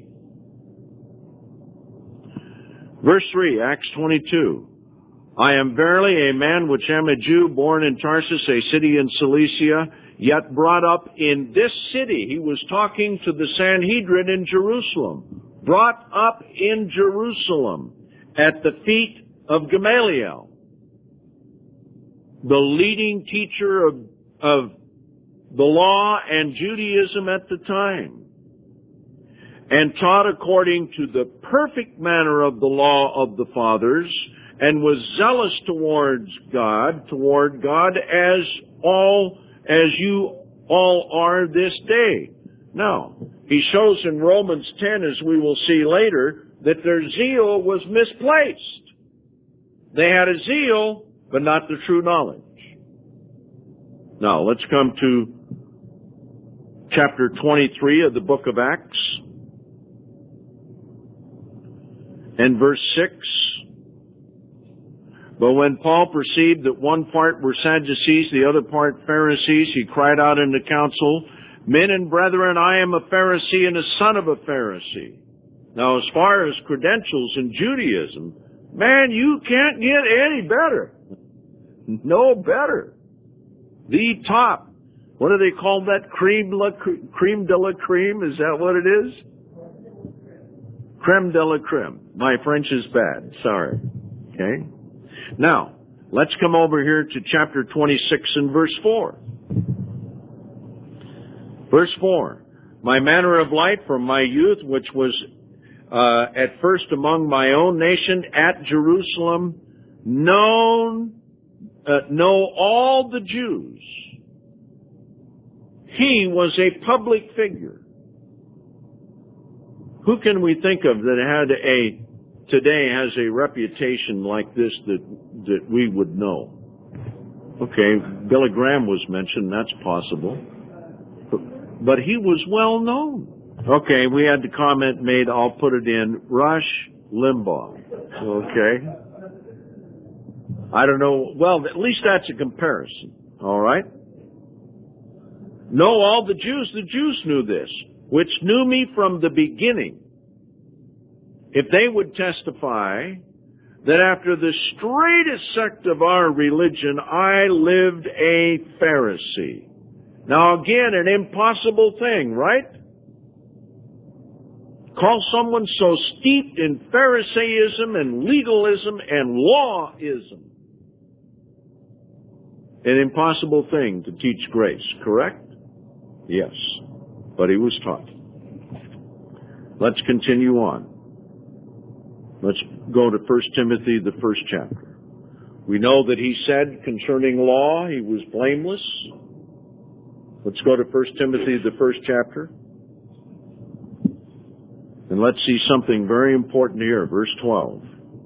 Verse 3, Acts 22. I am verily a man which am a Jew, born in Tarsus, a city in Cilicia, yet brought up in this city. He was talking to the Sanhedrin in Jerusalem. Brought up in Jerusalem at the feet of Gamaliel, the leading teacher of the law and Judaism at the time, and taught according to the perfect manner of the law of the fathers, and was zealous toward God, as you all are this day. Now, he shows in Romans 10, as we will see later, that their zeal was misplaced. They had a zeal, but not the true knowledge. Now, let's come to chapter 23 of the book of Acts and verse 6. But when Paul perceived that one part were Sadducees, the other part Pharisees, he cried out in the council, "Men and brethren, I am a Pharisee and a son of a Pharisee." Now, as far as credentials in Judaism, man, you can't get any better. No better. The top. What do they call that? Creme de la creme? Is that what it is? Creme de la creme. My French is bad. Sorry. Okay. Now, let's come over here to chapter 26 and verse 4. Verse 4. My manner of life from my youth, which was at first among my own nation at Jerusalem, know all the Jews. He was a public figure. Who can we think of that today has a reputation like this that we would know? Okay, Billy Graham was mentioned, that's possible. But he was well known. Okay, we had the comment made, I'll put it in, Rush Limbaugh. Okay. I don't know, well, at least that's a comparison. All right? Know all the Jews knew this, which knew me from the beginning. If they would testify that after the straightest sect of our religion, I lived a Pharisee. Now again, an impossible thing, right? Call someone so steeped in Pharisaism and legalism and lawism. An impossible thing to teach grace, correct? Yes, but he was taught. Let's continue on. Let's go to 1 Timothy, the first chapter. We know that he said concerning law, he was blameless. Let's go to 1 Timothy, the first chapter. And let's see something very important here, verse 12.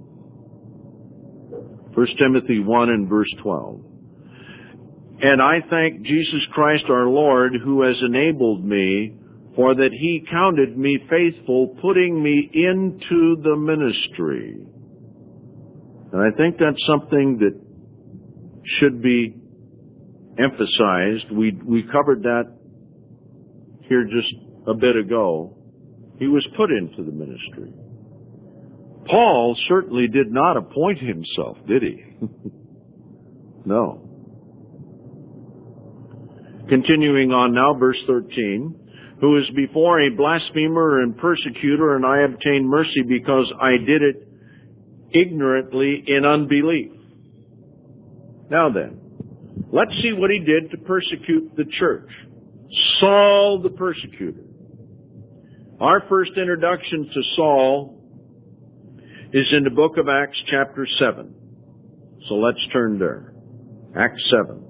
1 Timothy 1 and verse 12. And I thank Jesus Christ our Lord, who has enabled me, for that he counted me faithful, putting me into the ministry. And I think that's something that should be emphasized. We covered that here just a bit ago. He was put into the ministry. Paul certainly did not appoint himself, did he? No. Continuing on now, verse 13. Who is before a blasphemer and persecutor, and I obtained mercy because I did it ignorantly in unbelief. Now then, let's see what he did to persecute the church. Saul the persecutor. Our first introduction to Saul is in the book of Acts chapter 7. So let's turn there. Acts 7.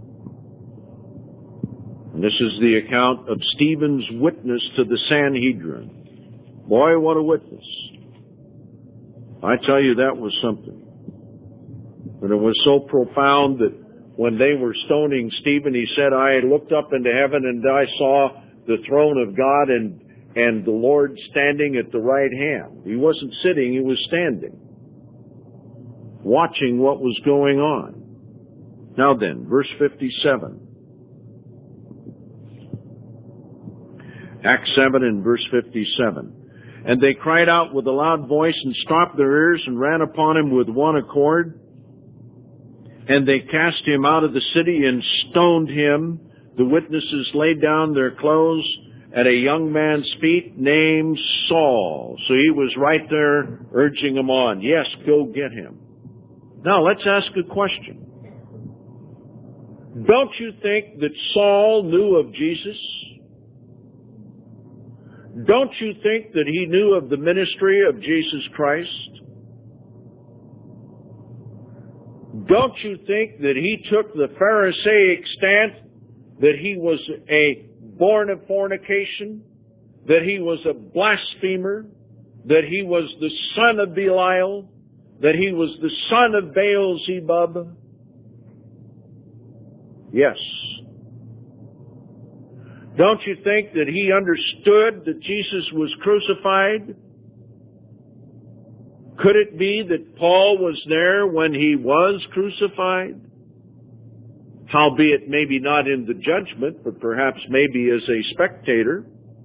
And this is the account of Stephen's witness to the Sanhedrin. Boy, what a witness. I tell you, that was something. And it was so profound that when they were stoning Stephen, he said, I looked up into heaven and I saw the throne of God and the Lord standing at the right hand. He wasn't sitting, he was standing, watching what was going on. Now then, verse 57. Acts 7 and verse 57. And they cried out with a loud voice and stopped their ears and ran upon him with one accord. And they cast him out of the city and stoned him. The witnesses laid down their clothes at a young man's feet named Saul. So he was right there urging them on. Yes, go get him. Now let's ask a question. Don't you think that Saul knew of Jesus? Don't you think that he knew of the ministry of Jesus Christ? Don't you think that he took the Pharisaic stance that he was a born of fornication, that he was a blasphemer, that he was the son of Belial, that he was the son of Beelzebub? Yes. Don't you think that he understood that Jesus was crucified? Could it be that Paul was there when he was crucified? Howbeit maybe not in the judgment, but perhaps maybe as a spectator.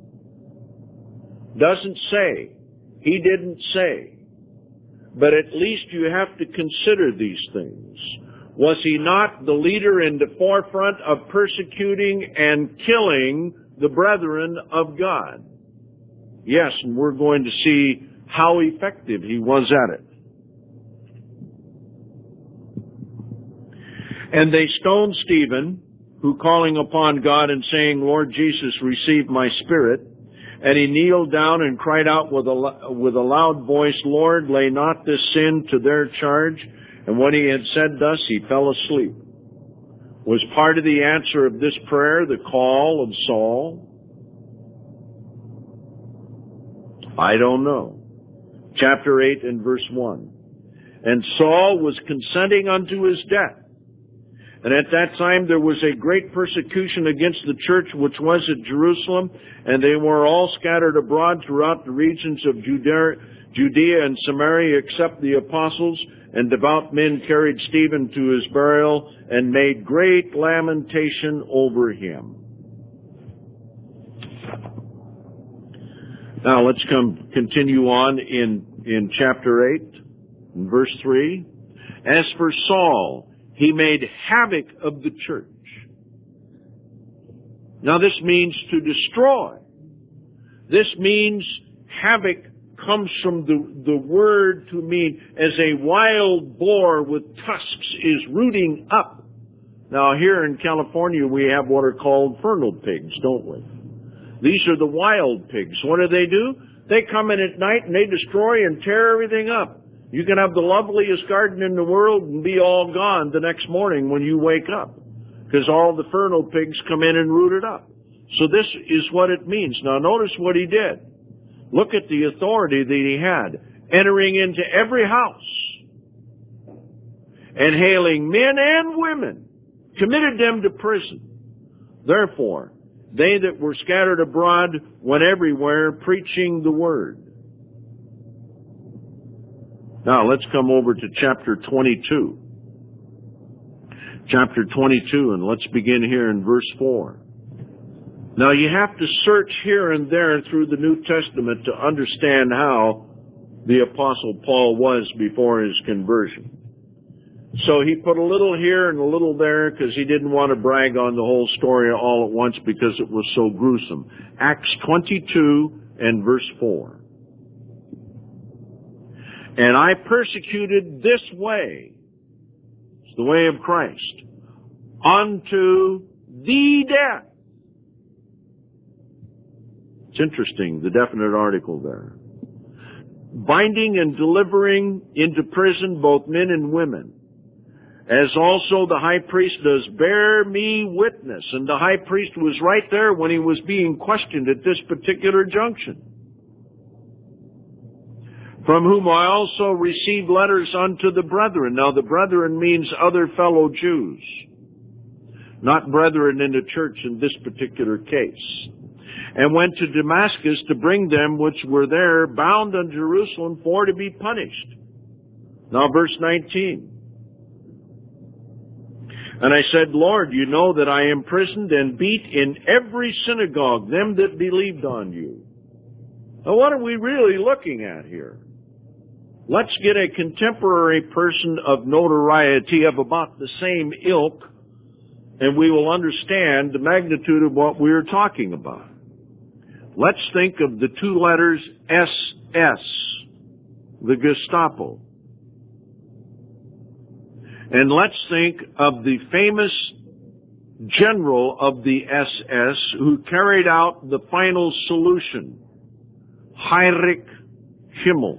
Doesn't say. He didn't say. But at least you have to consider these things. Was he not the leader in the forefront of persecuting and killing the brethren of God? Yes, and we're going to see how effective he was at it. And they stoned Stephen, who calling upon God and saying, Lord Jesus, receive my spirit. And he kneeled down and cried out with a loud voice, Lord, lay not this sin to their charge. And when he had said thus, he fell asleep. Was part of the answer of this prayer the call of Saul? I don't know. Chapter 8 and verse 1. And Saul was consenting unto his death. And at that time there was a great persecution against the church which was at Jerusalem, and they were all scattered abroad throughout the regions of Judea and Samaria, except the apostles, and devout men carried Stephen to his burial, and made great lamentation over him. Now let's continue on in chapter 8, in verse 3. As for Saul, he made havoc of the church. Now this means to destroy. This means havoc comes from the word to mean as a wild boar with tusks is rooting up. Now here in California we have what are called fernal pigs, don't we? These are the wild pigs. What do? They come in at night and they destroy and tear everything up. You can have the loveliest garden in the world and be all gone the next morning when you wake up, because all the fernal pigs come in and root it up. So this is what it means. Now notice what he did. Look at the authority that he had, entering into every house and hailing men and women, committed them to prison. Therefore, they that were scattered abroad went everywhere preaching the word. Now let's come over to chapter 22. Chapter 22, and let's begin here in verse 4. Now you have to search here and there through the New Testament to understand how the Apostle Paul was before his conversion. So he put a little here and a little there because he didn't want to brag on the whole story all at once because it was so gruesome. Acts 22 and verse 4. And I persecuted this way, it's the way of Christ, unto the death. It's interesting, the definite article there. Binding and delivering into prison both men and women, as also the high priest does bear me witness. And the high priest was right there when he was being questioned at this particular junction. From whom I also received letters unto the brethren. Now the brethren means other fellow Jews, not brethren in the church in this particular case. And went to Damascus to bring them which were there bound unto Jerusalem for to be punished. Now verse 19. And I said, Lord, you know that I imprisoned and beat in every synagogue them that believed on you. Now what are we really looking at here? Let's get a contemporary person of notoriety of about the same ilk, and we will understand the magnitude of what we're talking about. Let's think of the two letters SS, the Gestapo. And let's think of the famous general of the SS who carried out the final solution, Heinrich Himmel,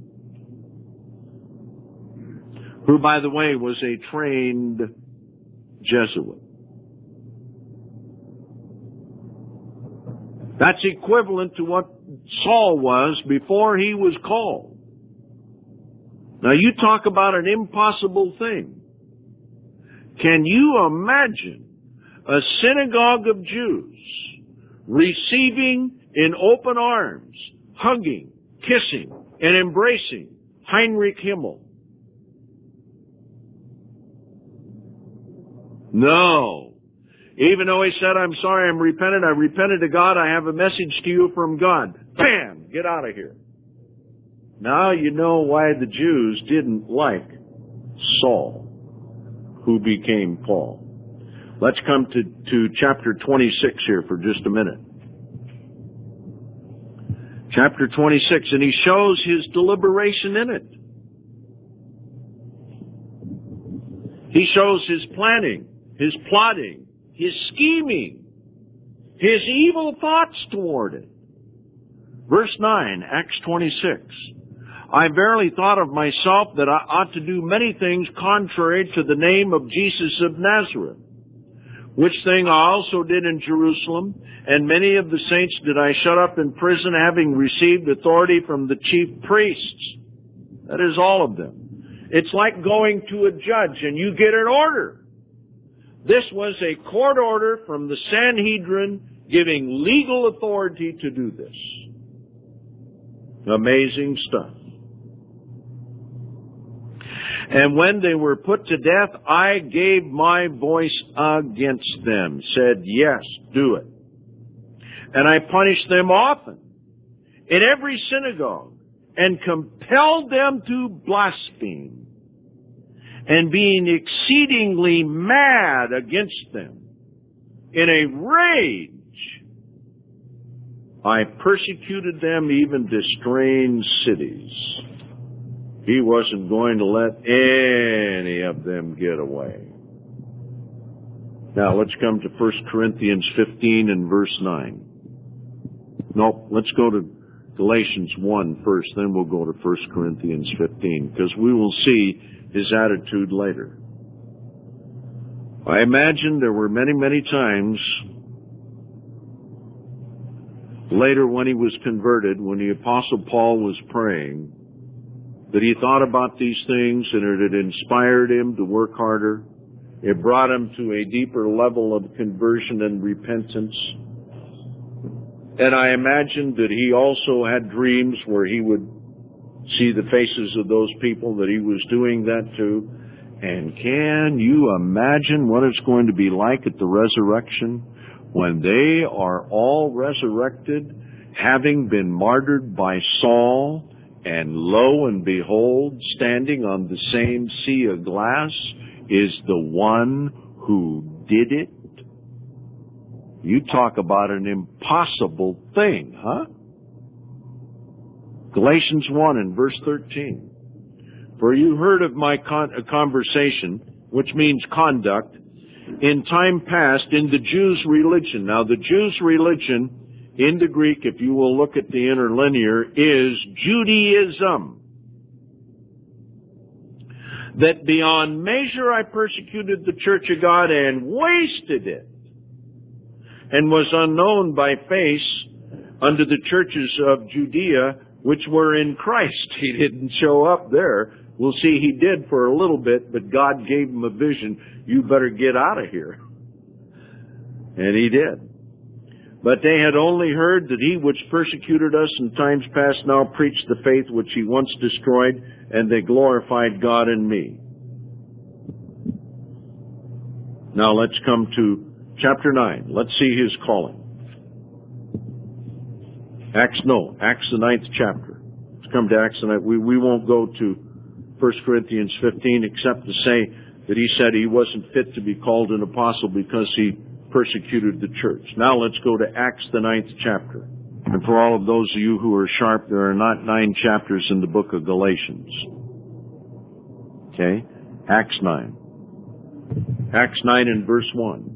who, by the way, was a trained Jesuit. That's equivalent to what Saul was before he was called. Now you talk about an impossible thing. Can you imagine a synagogue of Jews receiving in open arms, hugging, kissing, and embracing Heinrich Himmel? No. Even though he said, I'm sorry, I'm repentant, I repented to God, I have a message to you from God. Bam! Get out of here. Now you know why the Jews didn't like Saul, who became Paul. Let's come to chapter 26 here for just a minute. Chapter 26, and he shows his deliberation in it. He shows his planning, his plotting, his scheming, his evil thoughts toward it. Verse 9, Acts 26. I verily thought of myself that I ought to do many things contrary to the name of Jesus of Nazareth, which thing I also did in Jerusalem, and many of the saints did I shut up in prison, having received authority from the chief priests. That is, all of them. It's like going to a judge and you get an order. This was a court order from the Sanhedrin giving legal authority to do this. Amazing stuff. And when they were put to death, I gave my voice against them, said, yes, do it. And I punished them often in every synagogue and compelled them to blaspheme. And being exceedingly mad against them, in a rage, I persecuted them even to strange cities. He wasn't going to let any of them get away. Now let's come to 1 Corinthians 15 and verse 9. Nope, let's go to Galatians 1 first, then we'll go to 1 Corinthians 15, because we will see his attitude later. I imagine there were many, many times later when he was converted, when the Apostle Paul was praying, that he thought about these things and it had inspired him to work harder. It brought him to a deeper level of conversion and repentance. And I imagined that he also had dreams where he would see the faces of those people that he was doing that to. And can you imagine what it's going to be like at the resurrection when they are all resurrected, having been martyred by Saul, and lo and behold, standing on the same sea of glass is the one who did it? You talk about an impossible thing, huh? Galatians 1 and verse 13. For you heard of my conversation, which means conduct, in time past in the Jews' religion. Now the Jews' religion in the Greek, if you will look at the interlinear, is Judaism. That beyond measure I persecuted the church of God and wasted it, and was unknown by face unto the churches of Judea, which were in Christ. He didn't show up there. We'll see he did for a little bit, but God gave him a vision. You better get out of here. And he did. But they had only heard that he which persecuted us in times past now preached the faith which he once destroyed, and they glorified God in me. Now let's come to chapter 9. Let's see his calling. Acts the 9th chapter. Let's come to Acts the 9th. We won't go to 1 Corinthians 15 except to say that he said he wasn't fit to be called an apostle because he persecuted the church. Now let's go to Acts the 9th chapter. And for all of those of you who are sharp, there are not 9 chapters in the book of Galatians. Okay? Acts 9. Acts 9 and verse 1.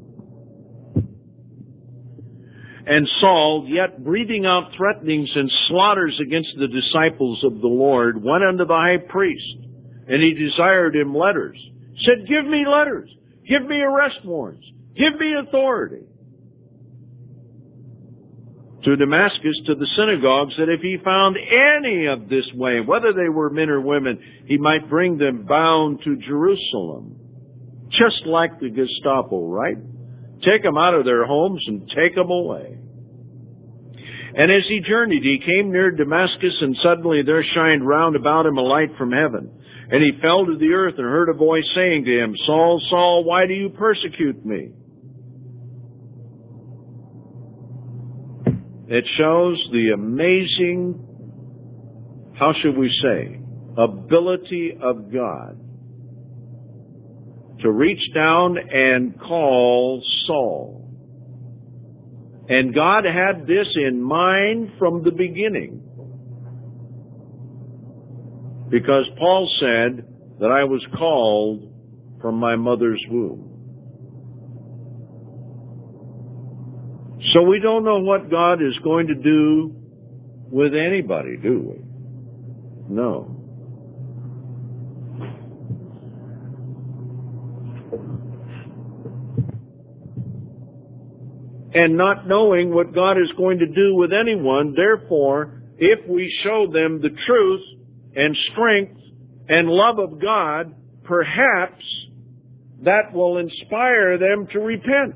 And Saul, yet breathing out threatenings and slaughters against the disciples of the Lord, went unto the high priest, and he desired him letters. Said, give me letters. Give me arrest warrants. Give me authority. to Damascus, to the synagogues, that if he found any of this way, whether they were men or women, he might bring them bound to Jerusalem. Just like the Gestapo, right? Take them out of their homes and take them away. And as he journeyed, he came near Damascus, and suddenly there shined round about him a light from heaven. And he fell to the earth and heard a voice saying to him, Saul, Saul, why do you persecute me? It shows the amazing, how should we say, ability of God to reach down and call Saul. And God had this in mind from the beginning. Because Paul said that I was called from my mother's womb. So we don't know what God is going to do with anybody, do we? No. And not knowing what God is going to do with anyone, therefore, if we show them the truth and strength and love of God, perhaps that will inspire them to repent.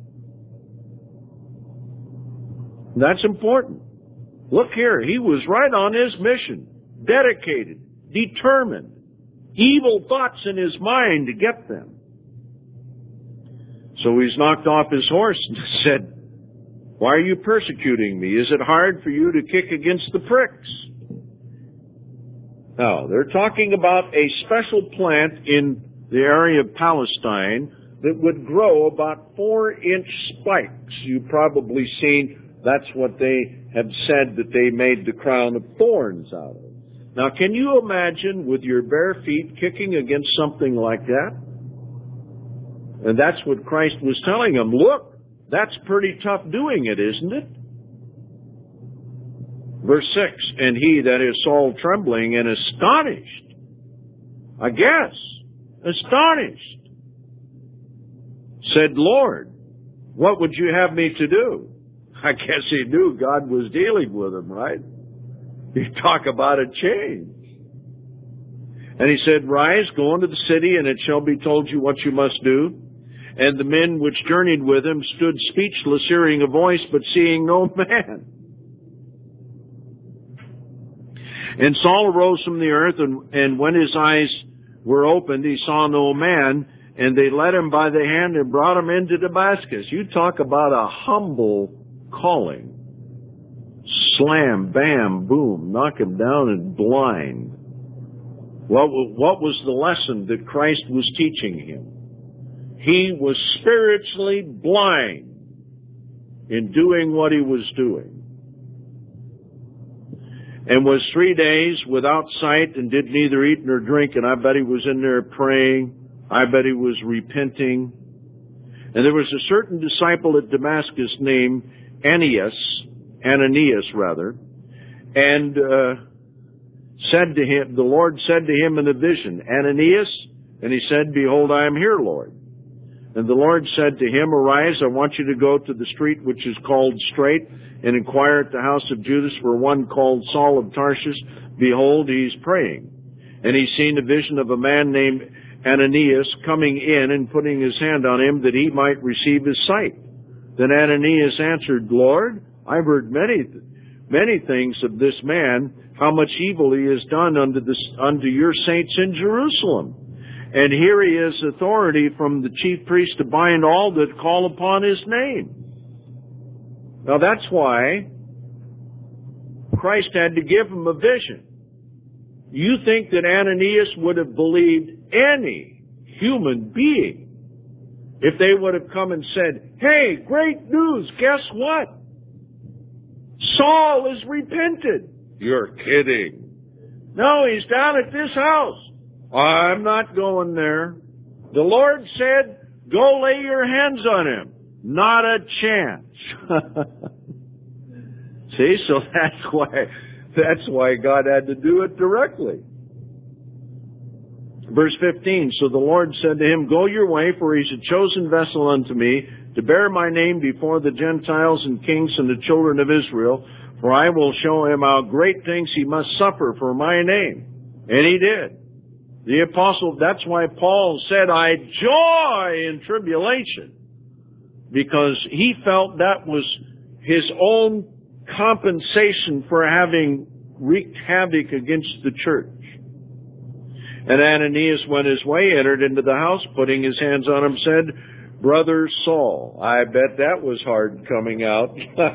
That's important. Look here, he was right on his mission, dedicated, determined, evil thoughts in his mind to get them. So he's knocked off his horse and said, why are you persecuting me? Is it hard for you to kick against the pricks? Now, they're talking about a special plant in the area of Palestine that would grow about 4-inch spikes. You've probably seen that's what they have said that they made the crown of thorns out of. Now, can you imagine with your bare feet kicking against something like that? And that's what Christ was telling them. Look, that's pretty tough doing it, isn't it? Verse 6, and he, that is Saul, trembling and astonished, I guess, astonished, said, Lord, what would you have me to do? I guess he knew God was dealing with him, right? You talk about a change. And he said, rise, go into the city, and it shall be told you what you must do. And the men which journeyed with him stood speechless, hearing a voice, but seeing no man. And Saul arose from the earth, and when his eyes were opened, he saw no man, and they led him by the hand and brought him into Damascus. You talk about a humble calling. Slam, bam, boom, knock him down and blind. What was the lesson that Christ was teaching him? He was spiritually blind in doing what he was doing, and was 3 days without sight and did neither eat nor drink. And I bet he was in there praying. I bet he was repenting. And there was a certain disciple at Damascus named Ananias, and said to him, the Lord said to him in a vision, Ananias, and he said, behold, I am here, Lord. And the Lord said to him, arise, I want you to go to the street which is called Straight, and inquire at the house of Judas for one called Saul of Tarsus. Behold, he is praying. And he's seen a vision of a man named Ananias coming in and putting his hand on him that he might receive his sight. Then Ananias answered, Lord, I've heard many things of this man, how much evil he has done unto your saints in Jerusalem. And here he is authority from the chief priest to bind all that call upon his name. Now that's why Christ had to give him a vision. You think that Ananias would have believed any human being if they would have come and said, hey, great news, guess what? Saul is repented. You're kidding. No, he's down at this house. I'm not going there. The Lord said, go lay your hands on him. Not a chance. See, so that's why God had to do it directly. Verse 15, so the Lord said to him, go your way, for he's a chosen vessel unto me to bear my name before the Gentiles and kings and the children of Israel, for I will show him how great things he must suffer for my name. And he did. The apostle, that's why Paul said, I joy in tribulation, because he felt that was his own compensation for having wreaked havoc against the church. And Ananias went his way, entered into the house, putting his hands on him, said, Brother Saul. I bet that was hard coming out.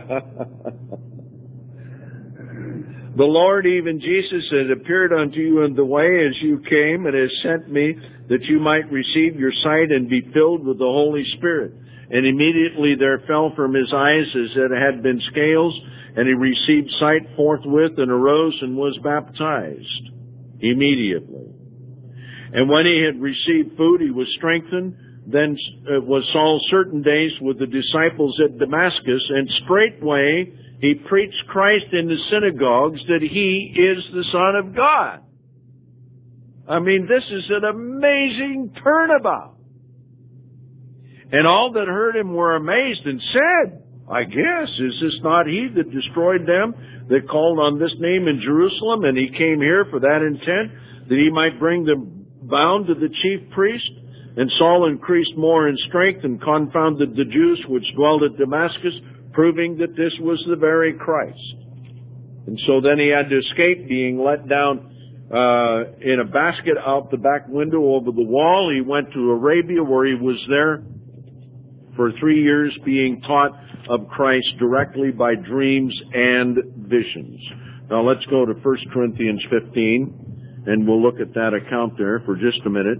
The Lord, even Jesus, has appeared unto you in the way as you came, and has sent me that you might receive your sight and be filled with the Holy Spirit. And immediately there fell from his eyes as it had been scales, and he received sight forthwith, and arose and was baptized immediately. And when he had received food, he was strengthened. Then was Saul certain days with the disciples at Damascus, and straightway he preached Christ in the synagogues, that he is the Son of God. I mean, this is an amazing turnabout. And all that heard him were amazed and said, I guess, is this not he that destroyed them that called on this name in Jerusalem? And he came here for that intent, that he might bring them bound to the chief priest. And Saul increased more in strength and confounded the Jews which dwelt at Damascus, proving that this was the very Christ. And so then he had to escape, being let down in a basket out the back window over the wall. He went to Arabia, where he was there for 3 years, being taught of Christ directly by dreams and visions. Now let's go to 1 Corinthians 15, and we'll look at that account there for just a minute.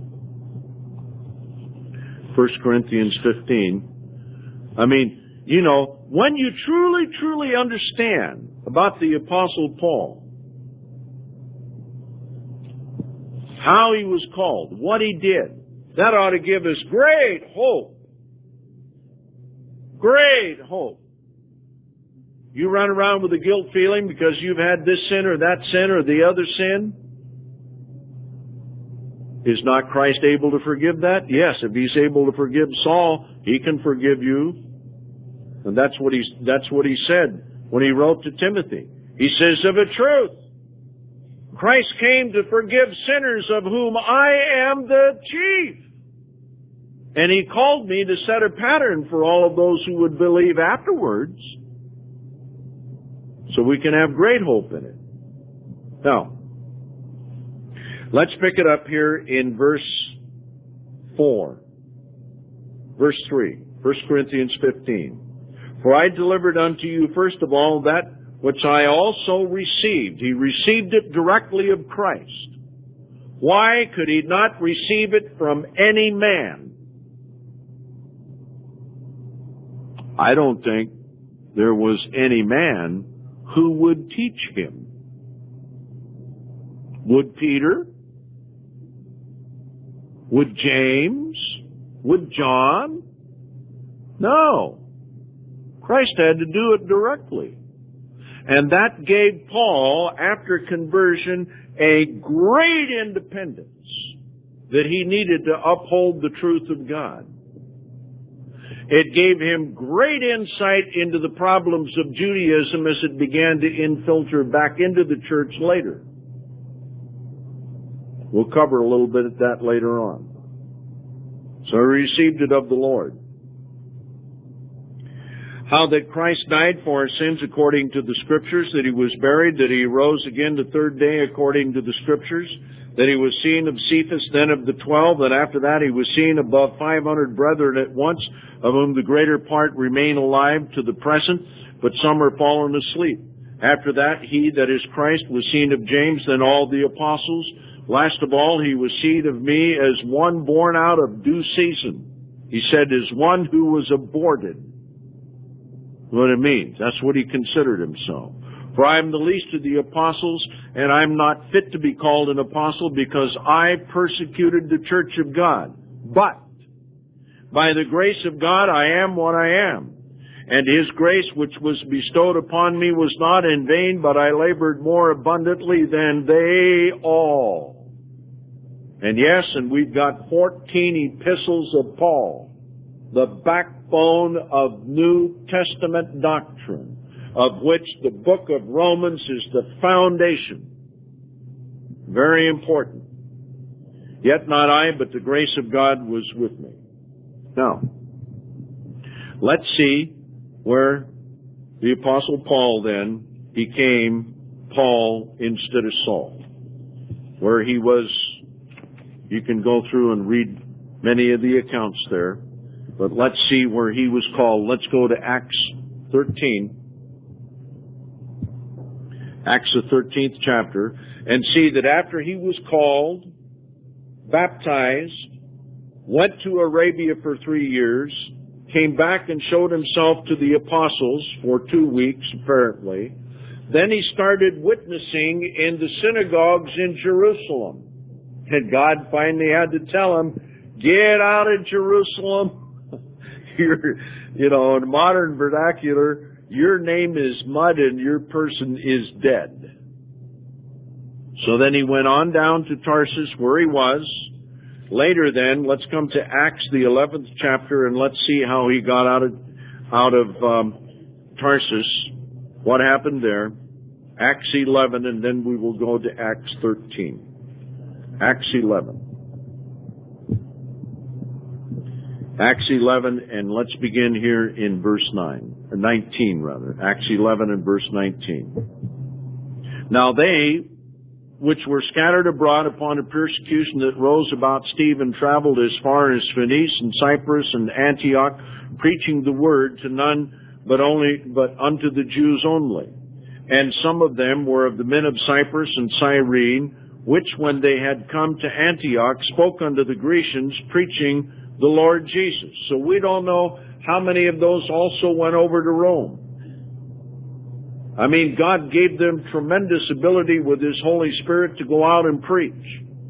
1 Corinthians 15. I mean, you know, when you truly, truly understand about the Apostle Paul, how he was called, what he did, that ought to give us great hope. Great hope. You run around with a guilt feeling because you've had this sin or that sin or the other sin. Is not Christ able to forgive that? Yes, if he's able to forgive Saul, he can forgive you. And that's what he said when he wrote to Timothy. He says, of a truth, Christ came to forgive sinners, of whom I am the chief. And he called me to set a pattern for all of those who would believe afterwards, so we can have great hope in it. Now, let's pick it up here in verse 4. Verse 3, 1 Corinthians 15. For I delivered unto you first of all that which I also received. He received it directly of Christ. Why could he not receive it from any man? I don't think there was any man who would teach him. Would Peter? Would James? Would John? No. Christ had to do it directly. And that gave Paul, after conversion, a great independence that he needed to uphold the truth of God. It gave him great insight into the problems of Judaism as it began to infiltrate back into the church later. We'll cover a little bit of that later on. So he received it of the Lord. How that Christ died for our sins according to the Scriptures, that he was buried, that he rose again the third day according to the Scriptures, that he was seen of Cephas, then of the 12, that after that he was seen above 500 brethren at once, of whom the greater part remain alive to the present, but some are fallen asleep. After that he, that is Christ, was seen of James, then all the apostles. Last of all, he was seen of me as one born out of due season. He said, as one who was aborted. What it means. That's what he considered himself. For I am the least of the apostles, and I am not fit to be called an apostle, because I persecuted the church of God. But by the grace of God I am what I am. And his grace which was bestowed upon me was not in vain, but I labored more abundantly than they all. And yes, and we've got 14 epistles of Paul. the backbone of New Testament doctrine, of which the book of Romans is the foundation. Very important. Yet not I, but the grace of God was with me. Now, let's see where the Apostle Paul then became Paul instead of Saul. Where he was, you can go through and read many of the accounts there, but let's see where he was called. Let's go to Acts 13. Acts the 13th chapter, and see that after he was called, baptized, went to Arabia for 3 years, came back and showed himself to the apostles for 2 weeks, apparently. Then he started witnessing in the synagogues in Jerusalem. And God finally had to tell him, get out of Jerusalem. In modern vernacular, your name is mud and your person is dead. So then he went on down to Tarsus where he was. Later then, let's come to Acts the 11th chapter and let's see how he got out of Tarsus. What happened there? Acts 11, and then we will go to Acts 13. Acts 11. Acts 11, and let's begin here in verse 19 rather. Acts 11 and verse 19. Now they, which were scattered abroad upon a persecution that rose about Stephen, traveled as far as Phoenice and Cyprus and Antioch, preaching the word to none but unto the Jews only. And some of them were of the men of Cyprus and Cyrene, which when they had come to Antioch spoke unto the Grecians, preaching the Lord Jesus. So we don't know how many of those also went over to Rome. I mean, God gave them tremendous ability with His Holy Spirit to go out and preach.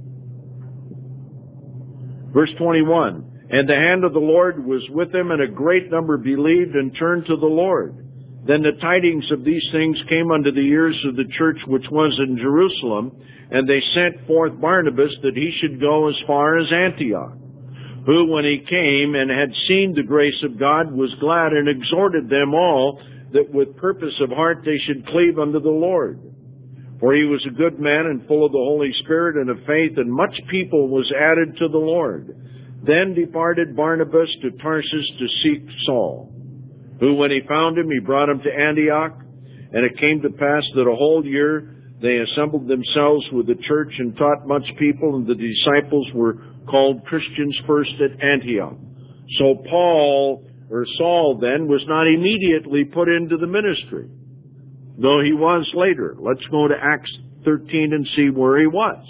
Verse 21, and the hand of the Lord was with them, and a great number believed and turned to the Lord. Then the tidings of these things came unto the ears of the church which was in Jerusalem, and they sent forth Barnabas that he should go as far as Antioch, who, when he came and had seen the grace of God, was glad and exhorted them all that with purpose of heart they should cleave unto the Lord. For he was a good man and full of the Holy Spirit and of faith, and much people was added to the Lord. Then departed Barnabas to Tarsus to seek Saul, who, when he found him, he brought him to Antioch. And it came to pass that a whole year they assembled themselves with the church and taught much people, and the disciples were called Christians first at Antioch. So Saul then was not immediately put into the ministry, though he was later. Let's go to Acts 13 and see where he was.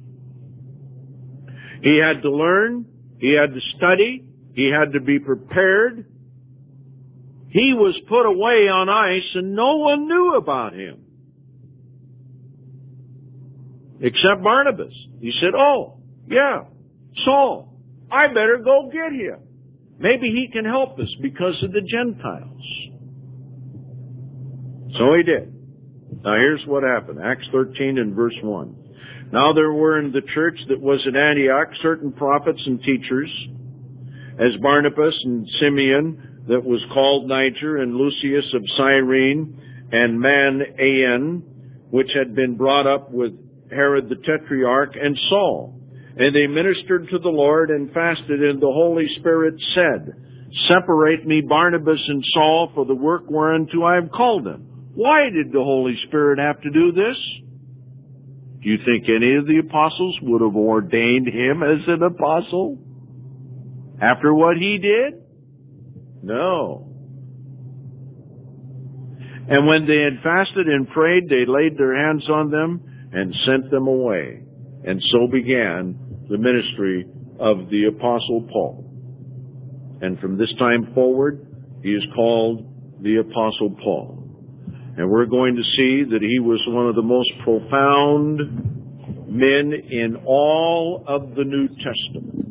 He had to learn, he had to study, he had to be prepared. He was put away on ice and no one knew about him. Except Barnabas. He said, oh, yeah, Saul, I better go get him. Maybe he can help us because of the Gentiles. So he did. Now here's what happened. Acts 13 and verse 1. Now there were in the church that was at Antioch certain prophets and teachers, as Barnabas and Simeon, that was called Niger, and Lucius of Cyrene, and Manaen, which had been brought up with Herod the Tetrarch, and Saul. And they ministered to the Lord and fasted, and the Holy Spirit said, separate me Barnabas and Saul for the work whereunto I have called them. Why did the Holy Spirit have to do this? Do you think any of the apostles would have ordained him as an apostle after what he did? No. And when they had fasted and prayed, they laid their hands on them and sent them away. And so began the ministry of the Apostle Paul. And from this time forward, he is called the Apostle Paul. And we're going to see that he was one of the most profound men in all of the New Testament.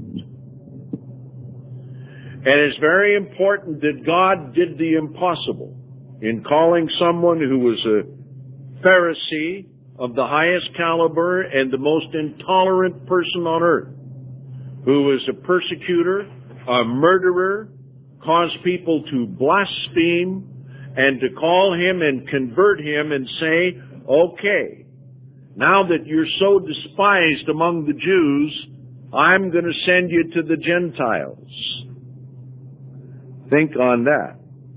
And it's very important that God did the impossible in calling someone who was a Pharisee of the highest caliber and the most intolerant person on earth, who was a persecutor, a murderer, cause people to blaspheme and to call him and convert him and say, okay, now that you're so despised among the Jews, I'm going to send you to the Gentiles. Think on that.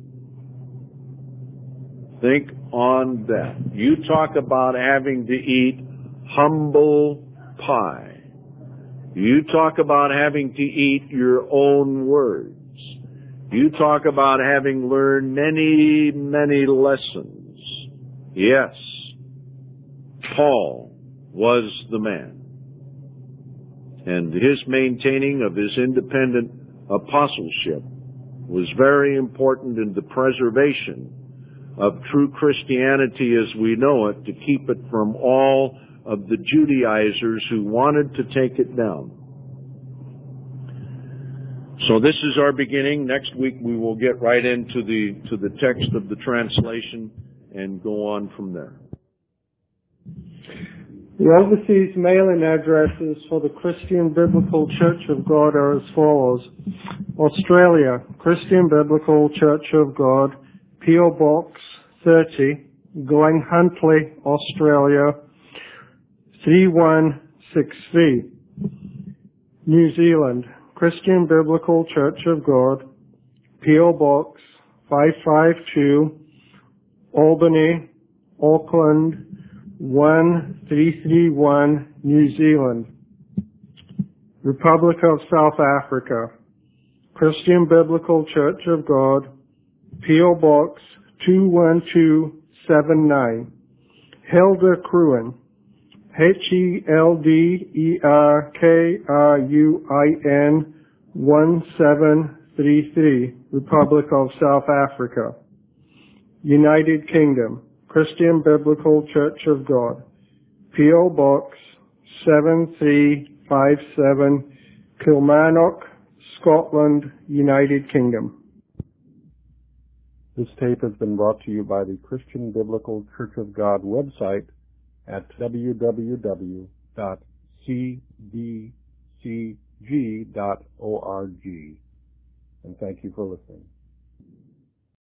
Think on that. You talk about having to eat humble pie. You talk about having to eat your own words. You talk about having learned many, many lessons. Yes, Paul was the man. And his maintaining of his independent apostleship was very important in the preservation of true Christianity as we know it, to keep it from all of the Judaizers who wanted to take it down. So this is our beginning. Next week we will get right into the text of the translation and go on from there. The overseas mailing addresses for the Christian Biblical Church of God are as follows. Australia, Christian Biblical Church of God, P.O. Box 30, Glen Huntly, Australia, 3163. New Zealand, Christian Biblical Church of God, P.O. Box 552, Albany, Auckland, 1331, New Zealand. Republic of South Africa, Christian Biblical Church of God, P.O. Box 21279, Helder Kruin, HELDERKRUIN 1733, Republic of South Africa. United Kingdom, Christian Biblical Church of God, P.O. Box 7357, Kilmarnock, Scotland, United Kingdom. This tape has been brought to you by the Christian Biblical Church of God website at www.cbcg.org. And thank you for listening.